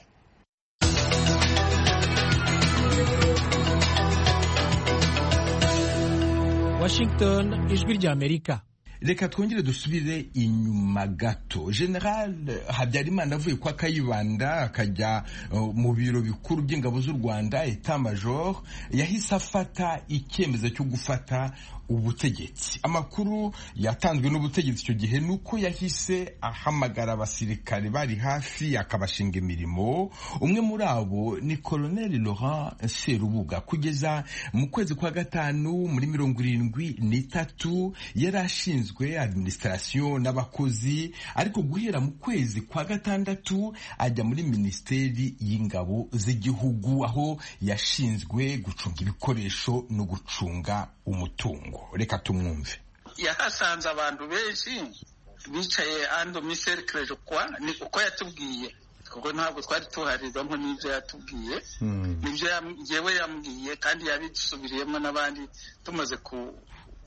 Washington, ijwi ry'Amerika. Reka twongere dusubire inyuma gato. General Habyarimana avuye kwa Kayibanda akajya uh, mu biro bikuru by'ingabo z'u Rwanda, Etat Major, yahise afata icyemezo cyo gufata ubutegetsi. Amakuru yatanzwe n'ubutegetsi icyo gihe nuko yahise ahamagara abasirikare bari hafi akabashinga imirimo. Umwe muri abo ni Colonel Laurent Serubuga. Kugeza mu kwezi kwa gatanu muri mirongo irindwi n'itatu yari ashinzwe administration n'abakozi, ariko guhera mu kwezi kwa gatandatu ajya muri Minisiteri y'Ingabo z'Igihugu, aho yashinzwe gucunga ibikoresho no gucunga umutungo. Reka tumwumve. Yahasanze abantu benshi bicaye ando miserikre kwa ni uko yatubwiye, kuko ntabwo twari tuharizamo n'ibyo yatubwiye, nibyo yewe yambwiye kandi yabisubiriyemo n'abandi tumaze ku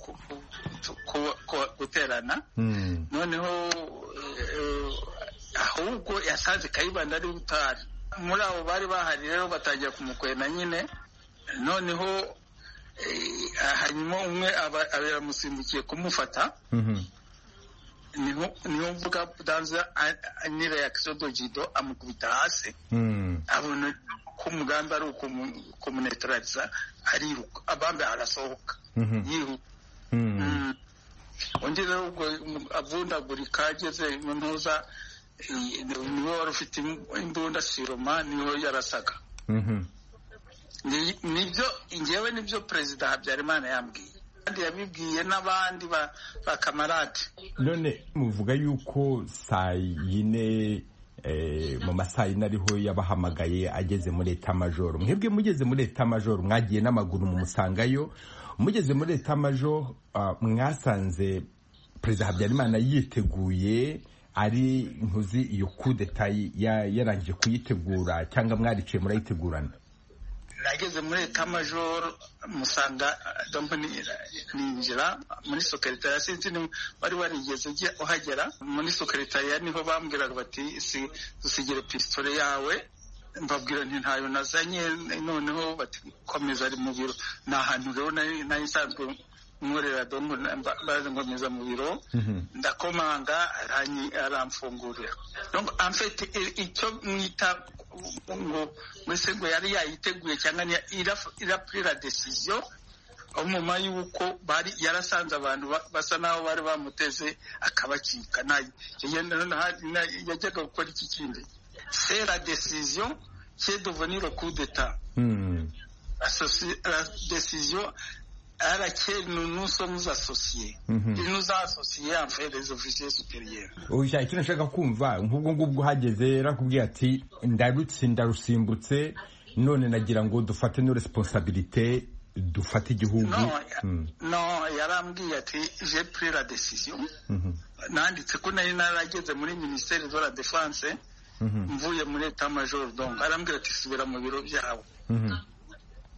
guterana. Noneho ahubwo yasanze Kayibanda ari utari muri abo bari bahari, rero batangira kumukwena nyine. Noneho hanyuma umwe aramusimbukiye kumufata, niho mvuga danza ni reaction dojido, amukubita hasi. Abona ko umugambi ari ukumunetraliza, ariruka, abambe arasohoka yihuta. Undi rero ubwo avundagurika ageze mu ntuza, niwe wari ufite imbunda Siroma, niho yarasaga. Nibyo ngewe nibyo Perezida Habyarimana yambwiye, kandi yabibwiye n'abandi ba kamarade. None muvuga yuko saa yine mu masaa yine ariho yabahamagaye ageze muri Etat Major. Mwebwe mugeze muri Etat Major mwagiye n'amaguru mu musangayo. Mugeze muri Etat Major mwasanze Perezida Habyarimana yiteguye, ari ntuzi iyo coup d'etat yarangije kuyitegura cyangwa mwariciye murayitegurana? Nageze muri Etat Major musanga donc ninjira muri secretariat, sinzi bari warigeze uhagera muri secretariat, niho bambwiraga bati si dusigire pistole yawe. Mbabwira nti ntayo nazanye. Noneho bati komeza ari mu biro. Na hantu rero nari nsanzwe nkorera dongo baze ngomeza mu biro. Ndakomanga aramfungurira. Donc en fait icyo mwita ngo mwese ngo yari yayiteguye cyangwa ira pris la décision umuma yuko bari yarasanze abantu basa naho bari bamuteze akabacika. Nayo yajyaga gukora iki kindi. C'est la décision qui est devenue le coup d'État. Mm. La, la décision à laquelle nous nous sommes associés. Mm-hmm. Il nous a associés en fait les officiers supérieurs. Oya, icyo nashaka kumva nk'ubwo ngubwo hageze rakubwiye ati ndarutse ndarusimbutse, none nagira ngo dufate no responsabilité, dufate igihugu. No, mm. no yarambwiye ati j'ai pris la décision. Mm-hmm. Nanditse ko nari narageze muri Ministère de la Défense. Mvuye muri Etat Major, donc arambwira ati subira mu biro byawe.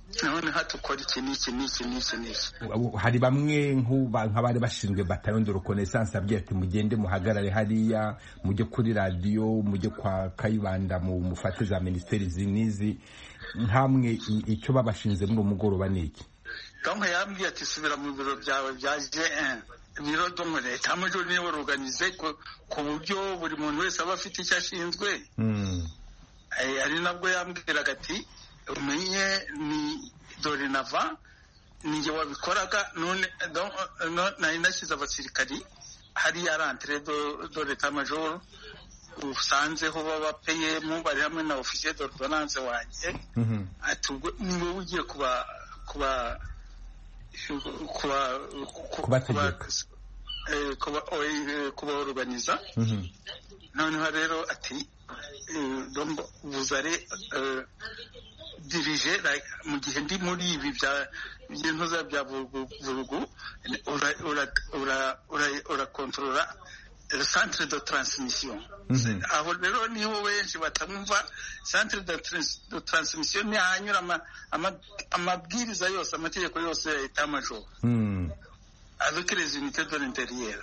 none hatukora iki n'iki n'iki n'iki n'iki. Hari bamwe nk'abari bashinzwe bataillon de reconnaissance abwiye ati mugende muhagarare hariya mujye kuri radio mujye kwa Kayibanda mu mufate za ministeri zinizi nkamwe icyo babashinze muri umugoroba niki. Donc yambwiye ati subira mu biro byawe bya G un biro do muri leta amajoro niwe organize ku buryo buri muntu wese aba afite icyo ashinzwe. Mm. Ari nabwo yambwiraga ati umenye ni dorinava ninjye wabikoraga none nari nashyize abasirikari hariya rentre do leta majoro usanzeho babapeyemo bari hamwe na officier d'ordonnance wanjye. Ati ubwo niwe ugiye kuba kuba kuba kubategeka kuba kuba organiza. Noneho rero ati donc vous allez diriger mu gihe ndi muri ibi bya ibintu bya vurugu ura ura ura controller le centre de transmission. Aho rero niho benshi batamumva centre de transmission ni hanyura amabwiriza yose amategeko yose ya Etat Major avec les unités de l'intérieur.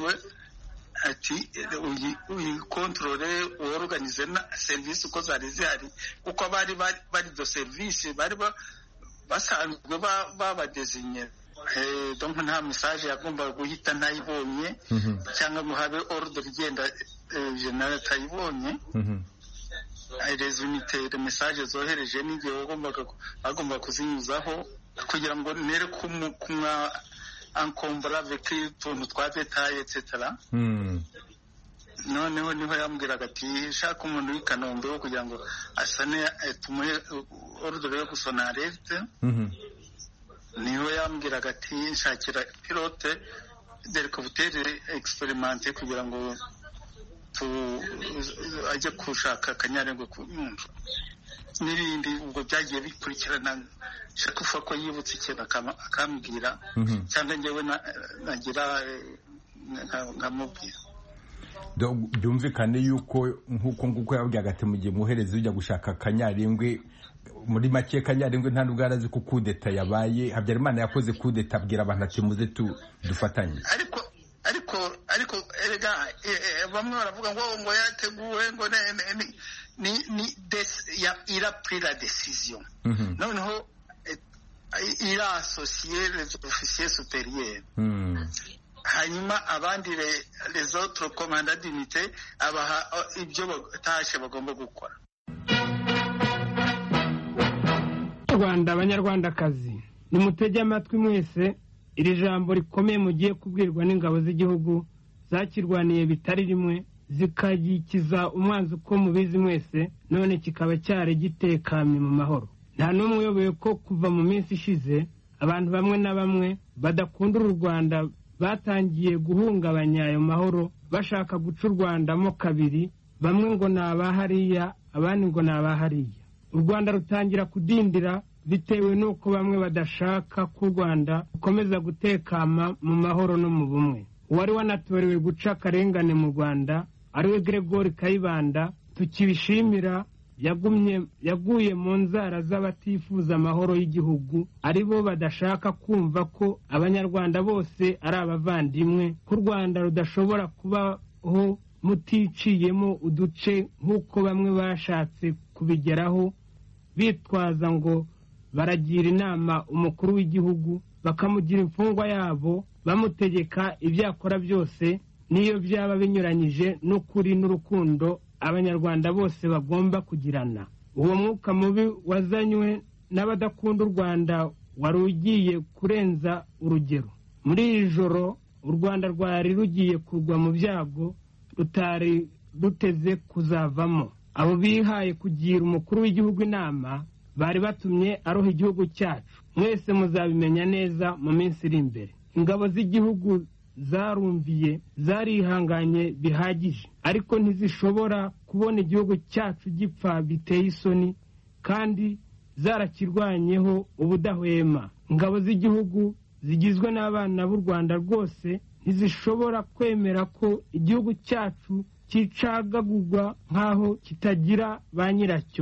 Ati uyi controle uorganize na service uko zari zihari uko bari bari do service bari basanzwe babadesigner. Eh donc nta message yagomba guhita ntayibonye cyangwa muhabe ordre igenda general tayibonye. Les unités de message zohereje n'igihe bagomba bagomba kuzinyuzaho kugira ngo nere kumwa encombra avec utuntu twa detail et cetera. Noneho niho yambwiraga ati shaka umuntu w'Ikanombe wo kugira ngo asane tumuhe ordre yo gusona alerte. Niho yambwiraga ati nshakira pilote d'hélicoptère expérimenté kugira ngo tu ajye kushaka Kanyarengwe ku nyunju n'ibindi. Ubwo byagiye bikurikirana shaka ufa ko yibutse ikintu akambwira cyangwa njyewe nagira nkamubwira. Byumvikane yuko nk'uko nguko yabwiraga ati mugiye muhereze ujya gushaka Kanyarengwe. Muri make Kanyarengwe nta nubwo arazi ko kudeta yabaye. Habyarimana yakoze kudeta abwira abantu ati muze tu dufatanye. Ariko ariko ariko erega bamwe baravuga ngo ngo yateguwe ngo ni ni ya ira pris la décision. Noneho il a associé les officiers supérieurs. Hanyuma abandi les autres commandants d'unité abaha ibyo batashe bagomba gukora. Rwanda abanyarwandakazi nimutege amatwi mwese iri jambo rikomeye mugiye kubwirwa n'ingabo z'igihugu zakirwaniye bitari rimwe zikagikiza umwanzi uko mubizi mwese none kikaba cyari gitekanye mu mahoro. Nta n'umwe uyoboye ko kuva mu minsi ishize abantu bamwe na bamwe badakunda u Rwanda batangiye guhungabanya ayo mahoro bashaka guca u Rwanda mo kabiri, bamwe ngo ni abahariya abandi ngo ni abahariya. U Rwanda rutangira kudindira bitewe n'uko bamwe badashaka ko u Rwanda rukomeza gutekama mu mahoro no mu bumwe. Uwari wanatorewe guca akarengane mu Rwanda ariwe Gregory Kayibanda tukibishimira yagumye yaguye mu nzara z'abatifuza amahoro y'igihugu aribo badashaka kumva ko abanyarwanda bose ari abavandimwe, ko u Rwanda rudashobora kubaho muticiyemo uduce nk'uko bamwe bashatse kubigeraho bitwaza ngo baragira inama umukuru w'igihugu bakamugira imfungwa yabo bamutegeka ibyakora byose niyo byaba binyuranyije n'ukuri n'urukundo abanyarwanda bose bagomba kugirana. Uwo mwuka mubi wazanywe n'abadakunda u Rwanda wari ugiye kurenza urugero. Muri iri joro u Rwanda rwari rugiye kugwa mu byago rutari ruteze kuzavamo. Abo bihaye kugira umukuru w'igihugu inama bari batumye aroha igihugu cyacu. Mwese muzabimenya neza mu minsi iri imbere. Ingabo z'igihugu zarumviye zarihanganye bihagije, ariko ntizishobora kubona igihugu cyacu gipfa biteye isoni kandi zarakirwanyeho ubudahwema. Ingabo z'igihugu zigizwe n'abana b'u Rwanda rwose ntizishobora kwemera ko igihugu cyacu kicagagurwa nk'aho kitagira ba nyiracyo.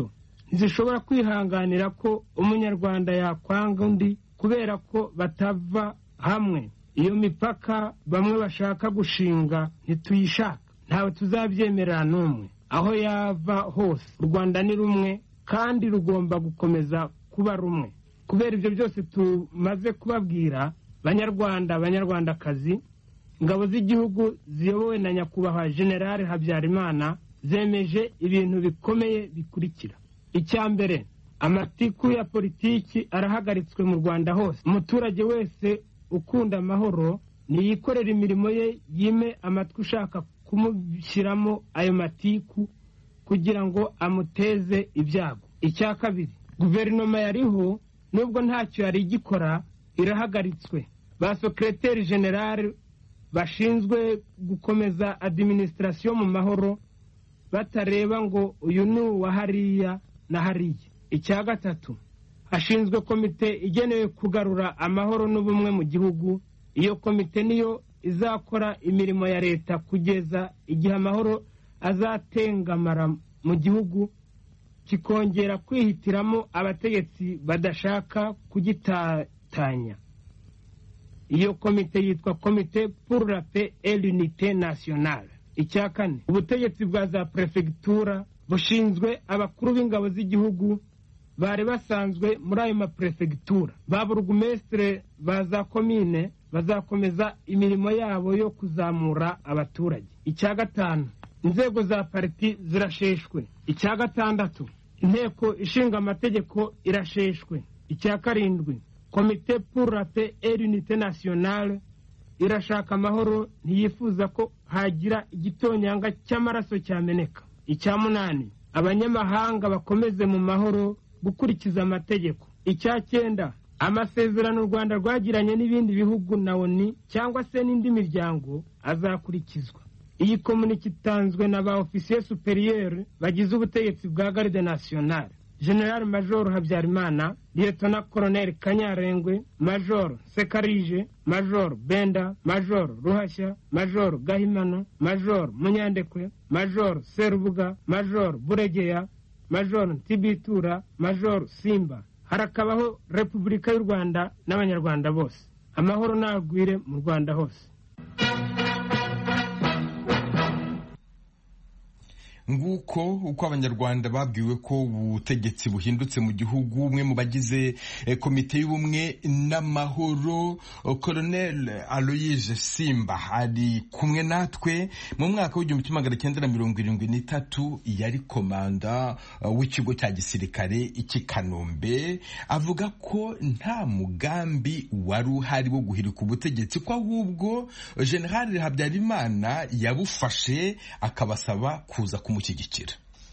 ntizishobora kwihanganira ko umunyarwanda yakwanga undi kubera ko batava hamwe. Iyo mipaka bamwe bashaka gushinga ntituyishaka, ntawe tuzabyemerera n'umwe. Aho yava hose u Rwanda ni rumwe kandi rugomba gukomeza kuba rumwe. Kubera ibyo byose tumaze kubabwira, banyarwanda banyarwandakazi, ingabo z'igihugu ziyobowe na nyakubahwa General Habyarimana zemeje ibintu bikomeye bikurikira. Icya mbere, amatiku ya politiki arahagaritswe mu Rwanda hose. Umuturage wese ukunda amahoro niyikorera imirimo ye, yime amatwi ushaka kumushyiramo ayo matiku kugira ngo amuteze ibyago. Icya kabiri, guverinoma yariho nubwo ntacyo yari igikora irahagaritswe. Ba secrétaire general bashinzwe gukomeza administration mu mahoro batareba ngo uyu ni uwa hariya na hariya. Icya gatatu, hashinzwe komite igenewe kugarura amahoro n'ubumwe mu gihugu. Iyo komite niyo izakora imirimo ya leta kugeza igihe amahoro azatengamara mu gihugu, kikongera kwihitiramo abategetsi badashaka kugitatanya. Iyo komite yitwa Komite pour la paix et l'unité nationale. Icya kane, ubutegetsi bwa za prefectura bushinzwe abakuru b'ingabo z'igihugu bari basanzwe muri ayo maprefectura. Ba burugumestre ba za komine bazakomeza imirimo yabo yo kuzamura abaturage. Icya gatanu, inzego za parti zirasheshwe. Icya gatandatu, inteko ishinga amategeko irasheshwe. Icya karindwi, Komite pour la paix et l'unité nationale irashaka amahoro, ntiyifuza ko hagira igitonyanga cy'amaraso cyameneka. Icya munani, abanyamahanga bakomeze mu mahoro gukurikiza amategeko. Icya cyenda, amasezerano u Rwanda rwagiranye n'ibindi bihugu na O N U cyangwa se n'indi miryango azakurikizwa. Iyi komunike itanzwe na ba officier supérieur bagize ubutegetsi bwa Garde Nationale: General Major Habyarimana, Lieutenant Colonel Kanyarengwe, Major Sekarije, Major Benda, Major Ruhashya, Major Gahimano, Major Munyandekwe, Major Serubuga, Major Buregeya, Major Ntibitura, Major Simba. Harakabaho Repubulika y'u Rwanda n'abanyarwanda bose. Amahoro nagwire mu Rwanda hose. Nguko uko abanyarwanda babwiwe ko ubutegetsi buhindutse mu gihugu. Umwe mu bagize eh, komite y'ubumwe n'amahoro, Colonel Aloyse Simba, ari kumwe natwe. Mu mwaka w'igihumbi kimwe magana cyenda na mirongo irindwi n'itatu yari komanda uh, w'ikigo cya gisirikare iki Kanombe. Avuga ko nta mugambi wari uhari wo guhirika ubutegetsi, ko ahubwo General Habyarimana yabufashe akabasaba kuza ku mushyigikira.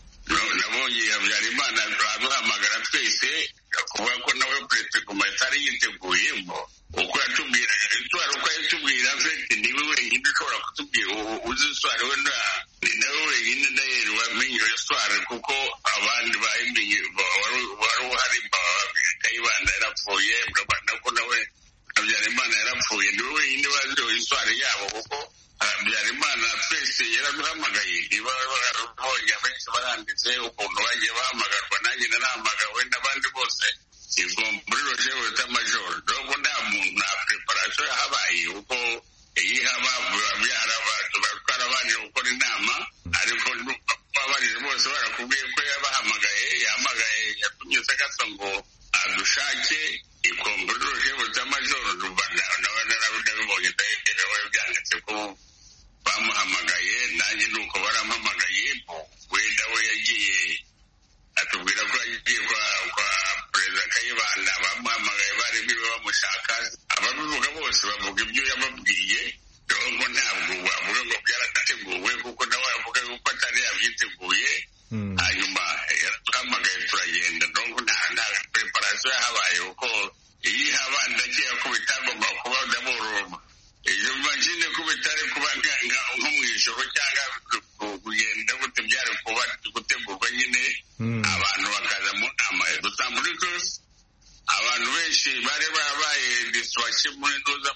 Nabonye Habyarimana aduhamagara twese kuvuga ko nawe perezida Guma atari yiteguye, uko yatubwira itwara uko yatubwira afite niwe wenyine ushobora kutubwira uzi itwara we ni nawe wenyine ndahera wamenye iyo itwara, kuko abandi bayimenye wari uhari. Kayibanda yarapfuye, urabona ko nawe Habyarimana yarapfuye, niwe wenyine bazi iyo itwara yabo, kuko Habyarimana twese yaraduhamagaye. Niba barabonye abenshi baranditse ukuntu bagiye bahamagarwa, nanjye narahamagawe n'abandi bose muri roje wita major. Nubwo nta muntu na preparation yahabaye, kuko iyi haba byarabantu barabanje gukora inama, ariko abarije bose barakubwiye ko yabahamagaye. Yahamagaye yatumye Sagasa ngo adushake ikomburi roje wita major. Nawe narabibonye ndayerewe byanditse ko bamuhamagaye, nanjye nuko barampamagaye. Wenda we yagiye atubwira ko yagiye kwa kwa perezida Kayibanda, bamuhamagaye bari bibe bamushaka. Ababivuga bose bavuga ibyo yababwiye, nubwo ntabwo bavuga ngo byarateguwe, kuko nawe yavuga yuko atari yabyiteguye. Hanyuma yaraduhamagaye turagenda, nubwo nta nta preparation yahabaye, kuko iyi haba ndagiye ko bitagomba kuba ndaboroma. Iyo mashine ko bitari kuba nko mu ijoro cyangwa kugenda gute, byari kuba gutegurwa nyine abantu bakaza mu nama. Gusa muri byose abantu benshi bari babaye distraction muri za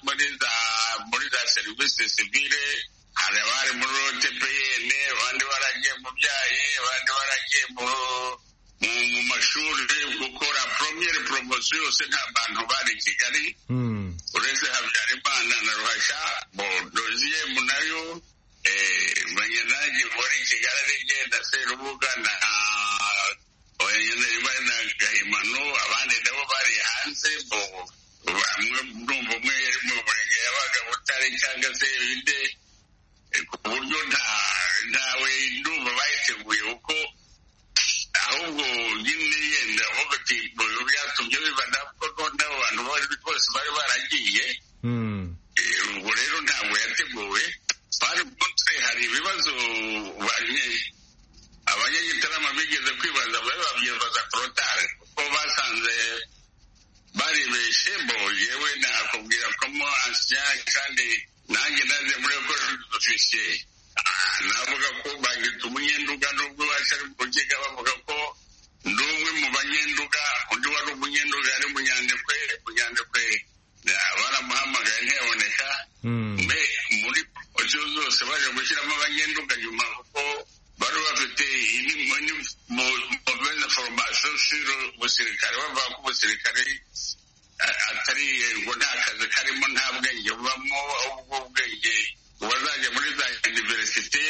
muri za serivisi civile. Hari abari muri O T P N, abandi baragiye mu byayi, abandi baragiye mu mu ishuri gukora premiere promotion yose nta bantu bari i Kigali uretse Habyarimana na Ruhasha bo deuxième nayo banyanagi muri Kigali rigenda Serubuga na oyanari na Gahimano abandi nabo bari hanze bo bamwe ndumva umwe yari mu burenge yabaga butari cyangwa se ibinde ku buryo nta ntawe ndumva bayiteguye uko ahubwo nyine yenda avuga ati byatumye bibana kuko n'abo bantu bose bari baragiye ubwo rero ntabwo yateguwe bari munsi hari ibibazo banye abanyagitarama bigeze kwibaza bari babyibaza korotare kuko basanze baribeshe bo yewe nakubwira ko mo ansya kandi nanjye naze muri ko ofisiye navuga ko bagita umunyenduga nubwo bashari kukiga bavuga ko ndumwe mu banyenduga undi wari umunyenduga ari munyandekwe munyandekwe baramuhamagaye ntiyaboneka mbe muri ojo zose baje gushyiramo abanyenduga nyuma kuko bari bafite mauvaise formation sur ubusirikare bavuga ko ubusirikare atari ngo nta kazi karimo nta bwenge bubamo ahubwo ubwenge bazajya muri za universite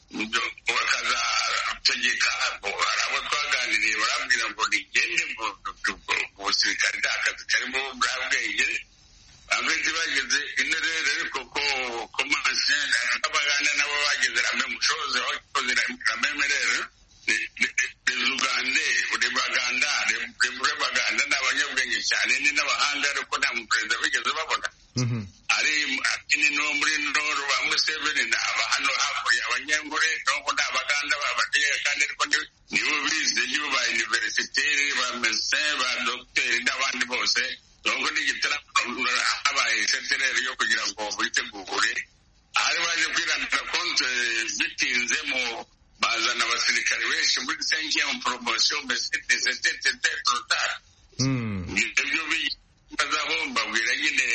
bakazategeka hari abo twaganiriye barabwira ngo nigende mu busirikare nta kazi karimo bwa bwenge abandi bageze inerere ariko ko komanse n'abaganda nabo bageze rame mushoze bakoze rame merere Uganda uri baganda uri baganda n'abanyabwenge cyane ni n'abahanga ariko nta muperezida bigeze babona ari akini no muri noro ba Museveni n'aba hano hakurya abanyengure n'ubu n'abaganda babatiye kandi ariko nibo bize nibo ba universitaire ba médecin ba docteur n'abandi bose n'ubwo n'igitara habaye seterere yo kugira ngo bitegure ari baje kwirandira konte bitinze mu bazana abasirikare benshi muri cinquième promotion besete c'était très trop tard ibyo bibazaho mbabwira nyine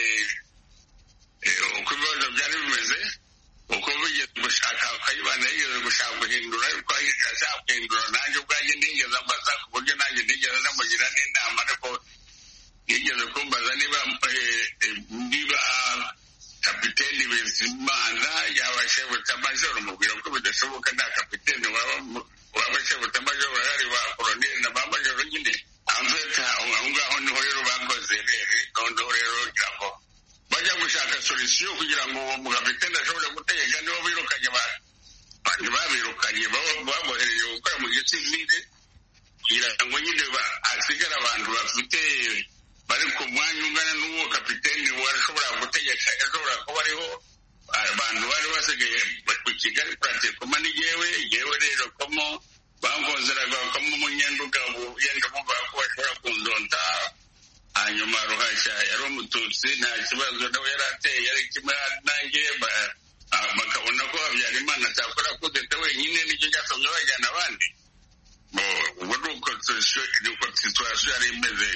uko ibibazo byari bimeze uko bigeze gushaka Kayibanda yigeze gushaka guhindura ariko ashaka guhindura nanjye ubwanjye ntigeze ambaza ku buryo nanjye ntigeze namugira n'inama ariko yigeze kumbaza niba niba kapiteni Bizimana yaba shebuta majoro mubwira ko bidashoboka nta kapiteni waba shebuta majoro ari ba koloneli na ba majoro nyine amfeta aho ngaho niho rero bakoze rero noneho rero kugira ngo bajya gushaka solution kugira ngo uwo mugapiteni ashobore gutegeka nibo birukanye abantu babirukanye babohereje gukora mu gisivile kugira ngo nyine hasigara abantu bafite bari ku mwanya ungana n'uwo kapiteni warashobora gutegeka ashobora kuba ariho abantu bari basigaye ku Kigali pratikoma ni yewe yewe rero komo bangonzeraga komo umunyenduga yenda muvuga ko bashobora kundonda hanyuma Ruhashya yari umututsi nta kibazo nawe yari ateye yari kimwe nanjye bakabona ko Habyarimana atakora kudeta wenyine nicyo cyatumye bajyana abandi ubwo ni uko situation yari imeze.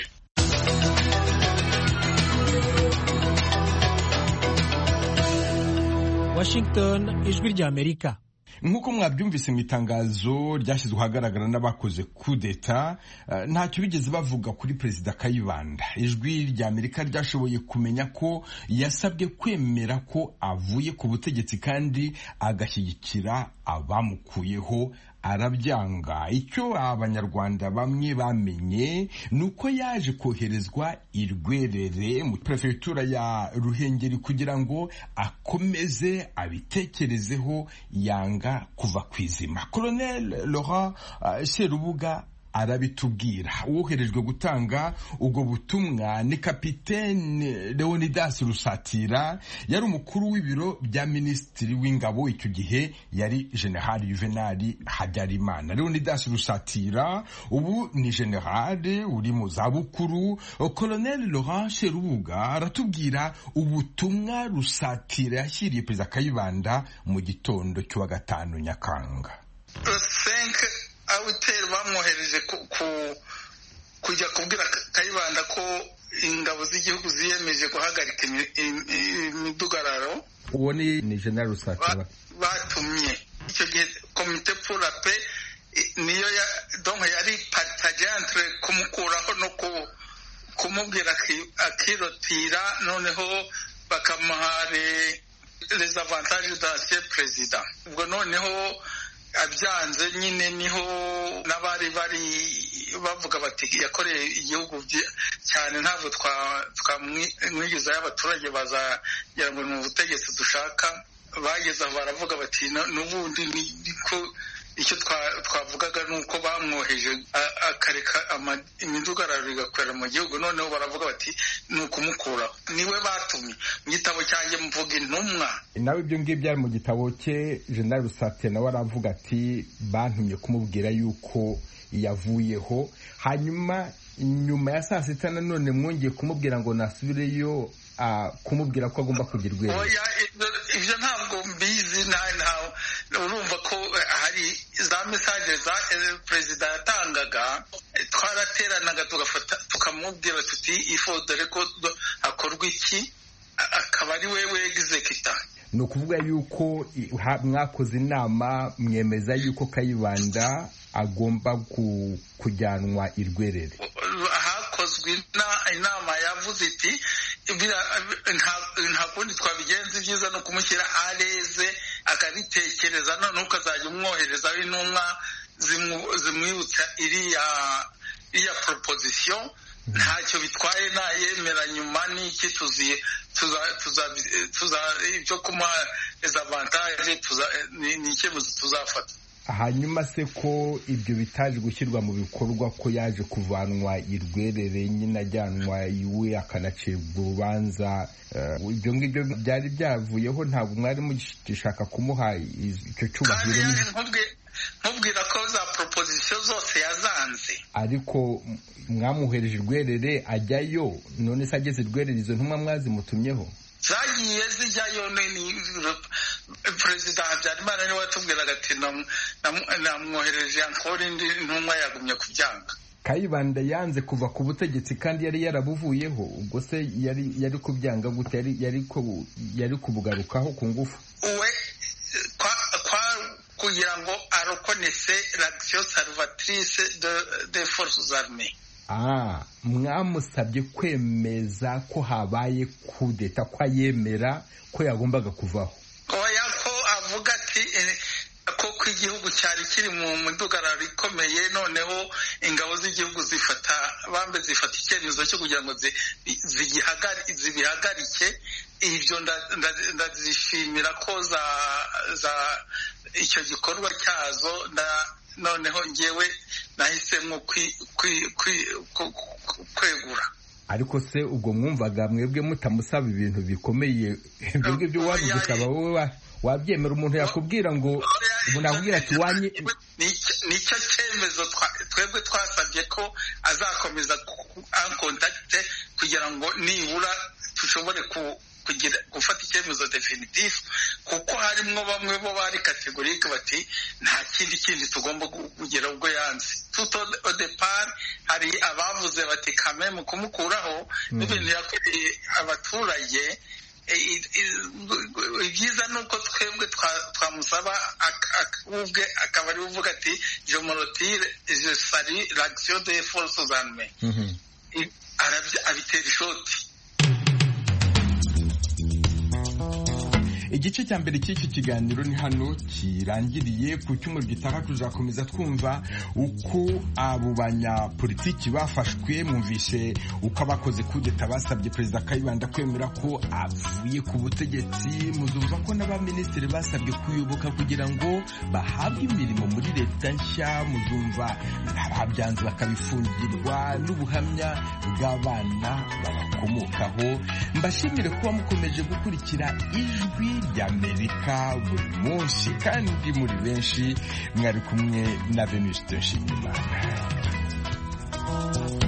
Washington, ijwi ry'Amerika. nk'uko mwabyumvise mu itangazo ryashyizwe ahagaragara n'abakoze kudeta ntacyo bigeze bavuga kuri perezida Kayibanda. Ijwi ry'Amerika ryashoboye kumenya ko yasabwe kwemera ko avuye ku butegetsi kandi agashyigikira abamukuyeho, arabyanga. Icyo abanyarwanda bamwe bamenye nuko yaje koherezwa i Rwerere mu prefectura ya Ruhengeri kugira ngo akomeze abitekerezeho, yanga kuva kwizima. Colonel Laurent uh, Serubuga arabitubwira. Uwoherejwe gutanga ubwo butumwa ni Kapitene Leonidas Rusatira, yari umukuru w'ibiro bya minisitiri w'ingabo icyo gihe yari General Juvenal Habyarimana. Leonidas Rusatira ubu ni general uri mu zabukuru. Colonel Laurent Serubuga aratubwira ubutumwa Rusatira yashyiriye perezida Kayibanda mu gitondo cy'uwa gatanu Nyakanga. Awiteri bamwohereje kujya kubwira Kayibanda ko ingabo z'igihugu ziyemeje guhagarika imidugararo. Uwo ni General Rusatira batumye icyo gihe komite pour la paix niyo donc yari partage entre kumukuraho no kumubwira akirotira noneho bakamuha les avantages d'ancien président. Ubwo noneho abyanze nyine niho n'abari bari bavuga bati yakoreye igihugu cyane ntabwo twamwigiza y'abaturage bazagera ngo mu butegetsi dushaka. Bageze aho baravuga bati n'ubundi niko icyo twavugaga nuko bamwoheje akareka imidugararo igakorera mu gihugu, noneho baravuga bati ni ukumukuraho. Niwe batumye mu gitabo cyanjye mvuga intumwa. Nawe ibyo ngibyo byari mu gitabo cye. General Rusate nawe aravuga ati bantumye kumubwira yuko yavuyeho, hanyuma nyuma ya saa sita nanone mwongeye kumubwira ngo nasubireyo kumubwira ko agomba kugira urwego. Ibyo ntabwo mbizi, urumva ko hari za mesaje za perezida yatangaga, twarateranaga tugafata tukamubwira tuti ifo dore ko hakorwa iki, akaba ari we wegizekita. Ni ukuvuga yuko mwakoze inama mwemeza yuko Kayibanda agomba kujyanwa i Rwerere. Hakozwe inama yavuze iti nta kundi twabigenza, ibyiza no kumushyira areze akabitekereza, none ukazajya umwoherezaho intumwa zimwibutsa iriya iriya proposition. Ntacyo bitwaye nayemera nyuma n'iki tuziye tuza ibyo kumuha les avantages ni icyemezo tuzafata. Hanyuma se ko ibyo bitaje gushyirwa mu bikorwa, ko yaje kuvanwa i Rwerere nyine ajyanwa iwe akanacibwa urubanza, ibyo ngibyo byari byavuyeho, ntabwo mwari mugishaka kumuha icyo cyubahiro? Nkubwira ko za proposition zose yazanze, ariko mwamuhereje Rwerere ajyayo. None se ageze Rwerere izo ntumwa mwazimutumyeho? Zagiye zijyayo. Ni perezida Habyarimana niwe watubwiraga ati namwohereje ankora indi ntumwa, yagumye kubyanga. Kayibanda yanze kuva ku butegetsi kandi yari yarabuvuyeho, ubwo se yari yari kubyanga gute? Yari yari yari kubugarukaho ku ngufu we kugira ngo arokonese l'action salvatrice de des forces armées. Ah, mwamusabye kwemeza ko habaye kudeta, ko yemera ko yagombaga kuvaho. Oya, ko avuga ati ko ku igihugu cyari kiri mu mudugararo ikomeye, noneho ingabo z'igihugu zifata bambe zifata icyemezo cyo kugira ngo zibihagarike. Ibyo ndazishimira ko za za icyo gikorwa cyazo, noneho ngewe nahisemo kwegura. Ariko se ubwo mwumvaga mwebwe mutamusaba ibintu bikomeye ibyo ngibyo wabigusaba wowe wabyemera? Umuntu yakubwira ngo ubu nakubwira ati wanye nicyo cyemezo twebwe twasabye ko azakomeza ankontakite kugira ngo nibura tushobore kugira gufata icyemezo definitif, kuko harimo bamwe bo bari kategorike bati nta kindi kindi tugomba kugira ubwo yanze. Tout au départ hari abavuze bati kame mu kumukuraho n'ibintu yakoreye abaturage. Ibyiza nuko twebwe twamusaba ubwe akaba ari uvuga ati je me retire, je salue l'action des forces armées. Abitera ishoti. Igice cya mbere cy'iki kiganiro ni hano kirangiriye. Ku cyumweru gitaha tuzakomeza twumva uko abo banyapolitiki bafashwe. Mwumvise uko abakoze kudeta basabye perezida Kayibanda kwemera ko avuye ku butegetsi. Muzumva ko n'abaminisitiri basabye kuyoboka kugira ngo bahabwe imirimo muri leta nshya. Muzumva ababyanze bakabifungirwa n'ubuhamya bw'abana babakomokaho. Mbashimire kuba mukomeje gukurikira Ijwi ry'Amerika buri munsi kandi muri benshi. Mwari kumwe na Venuste Nshimiyimana.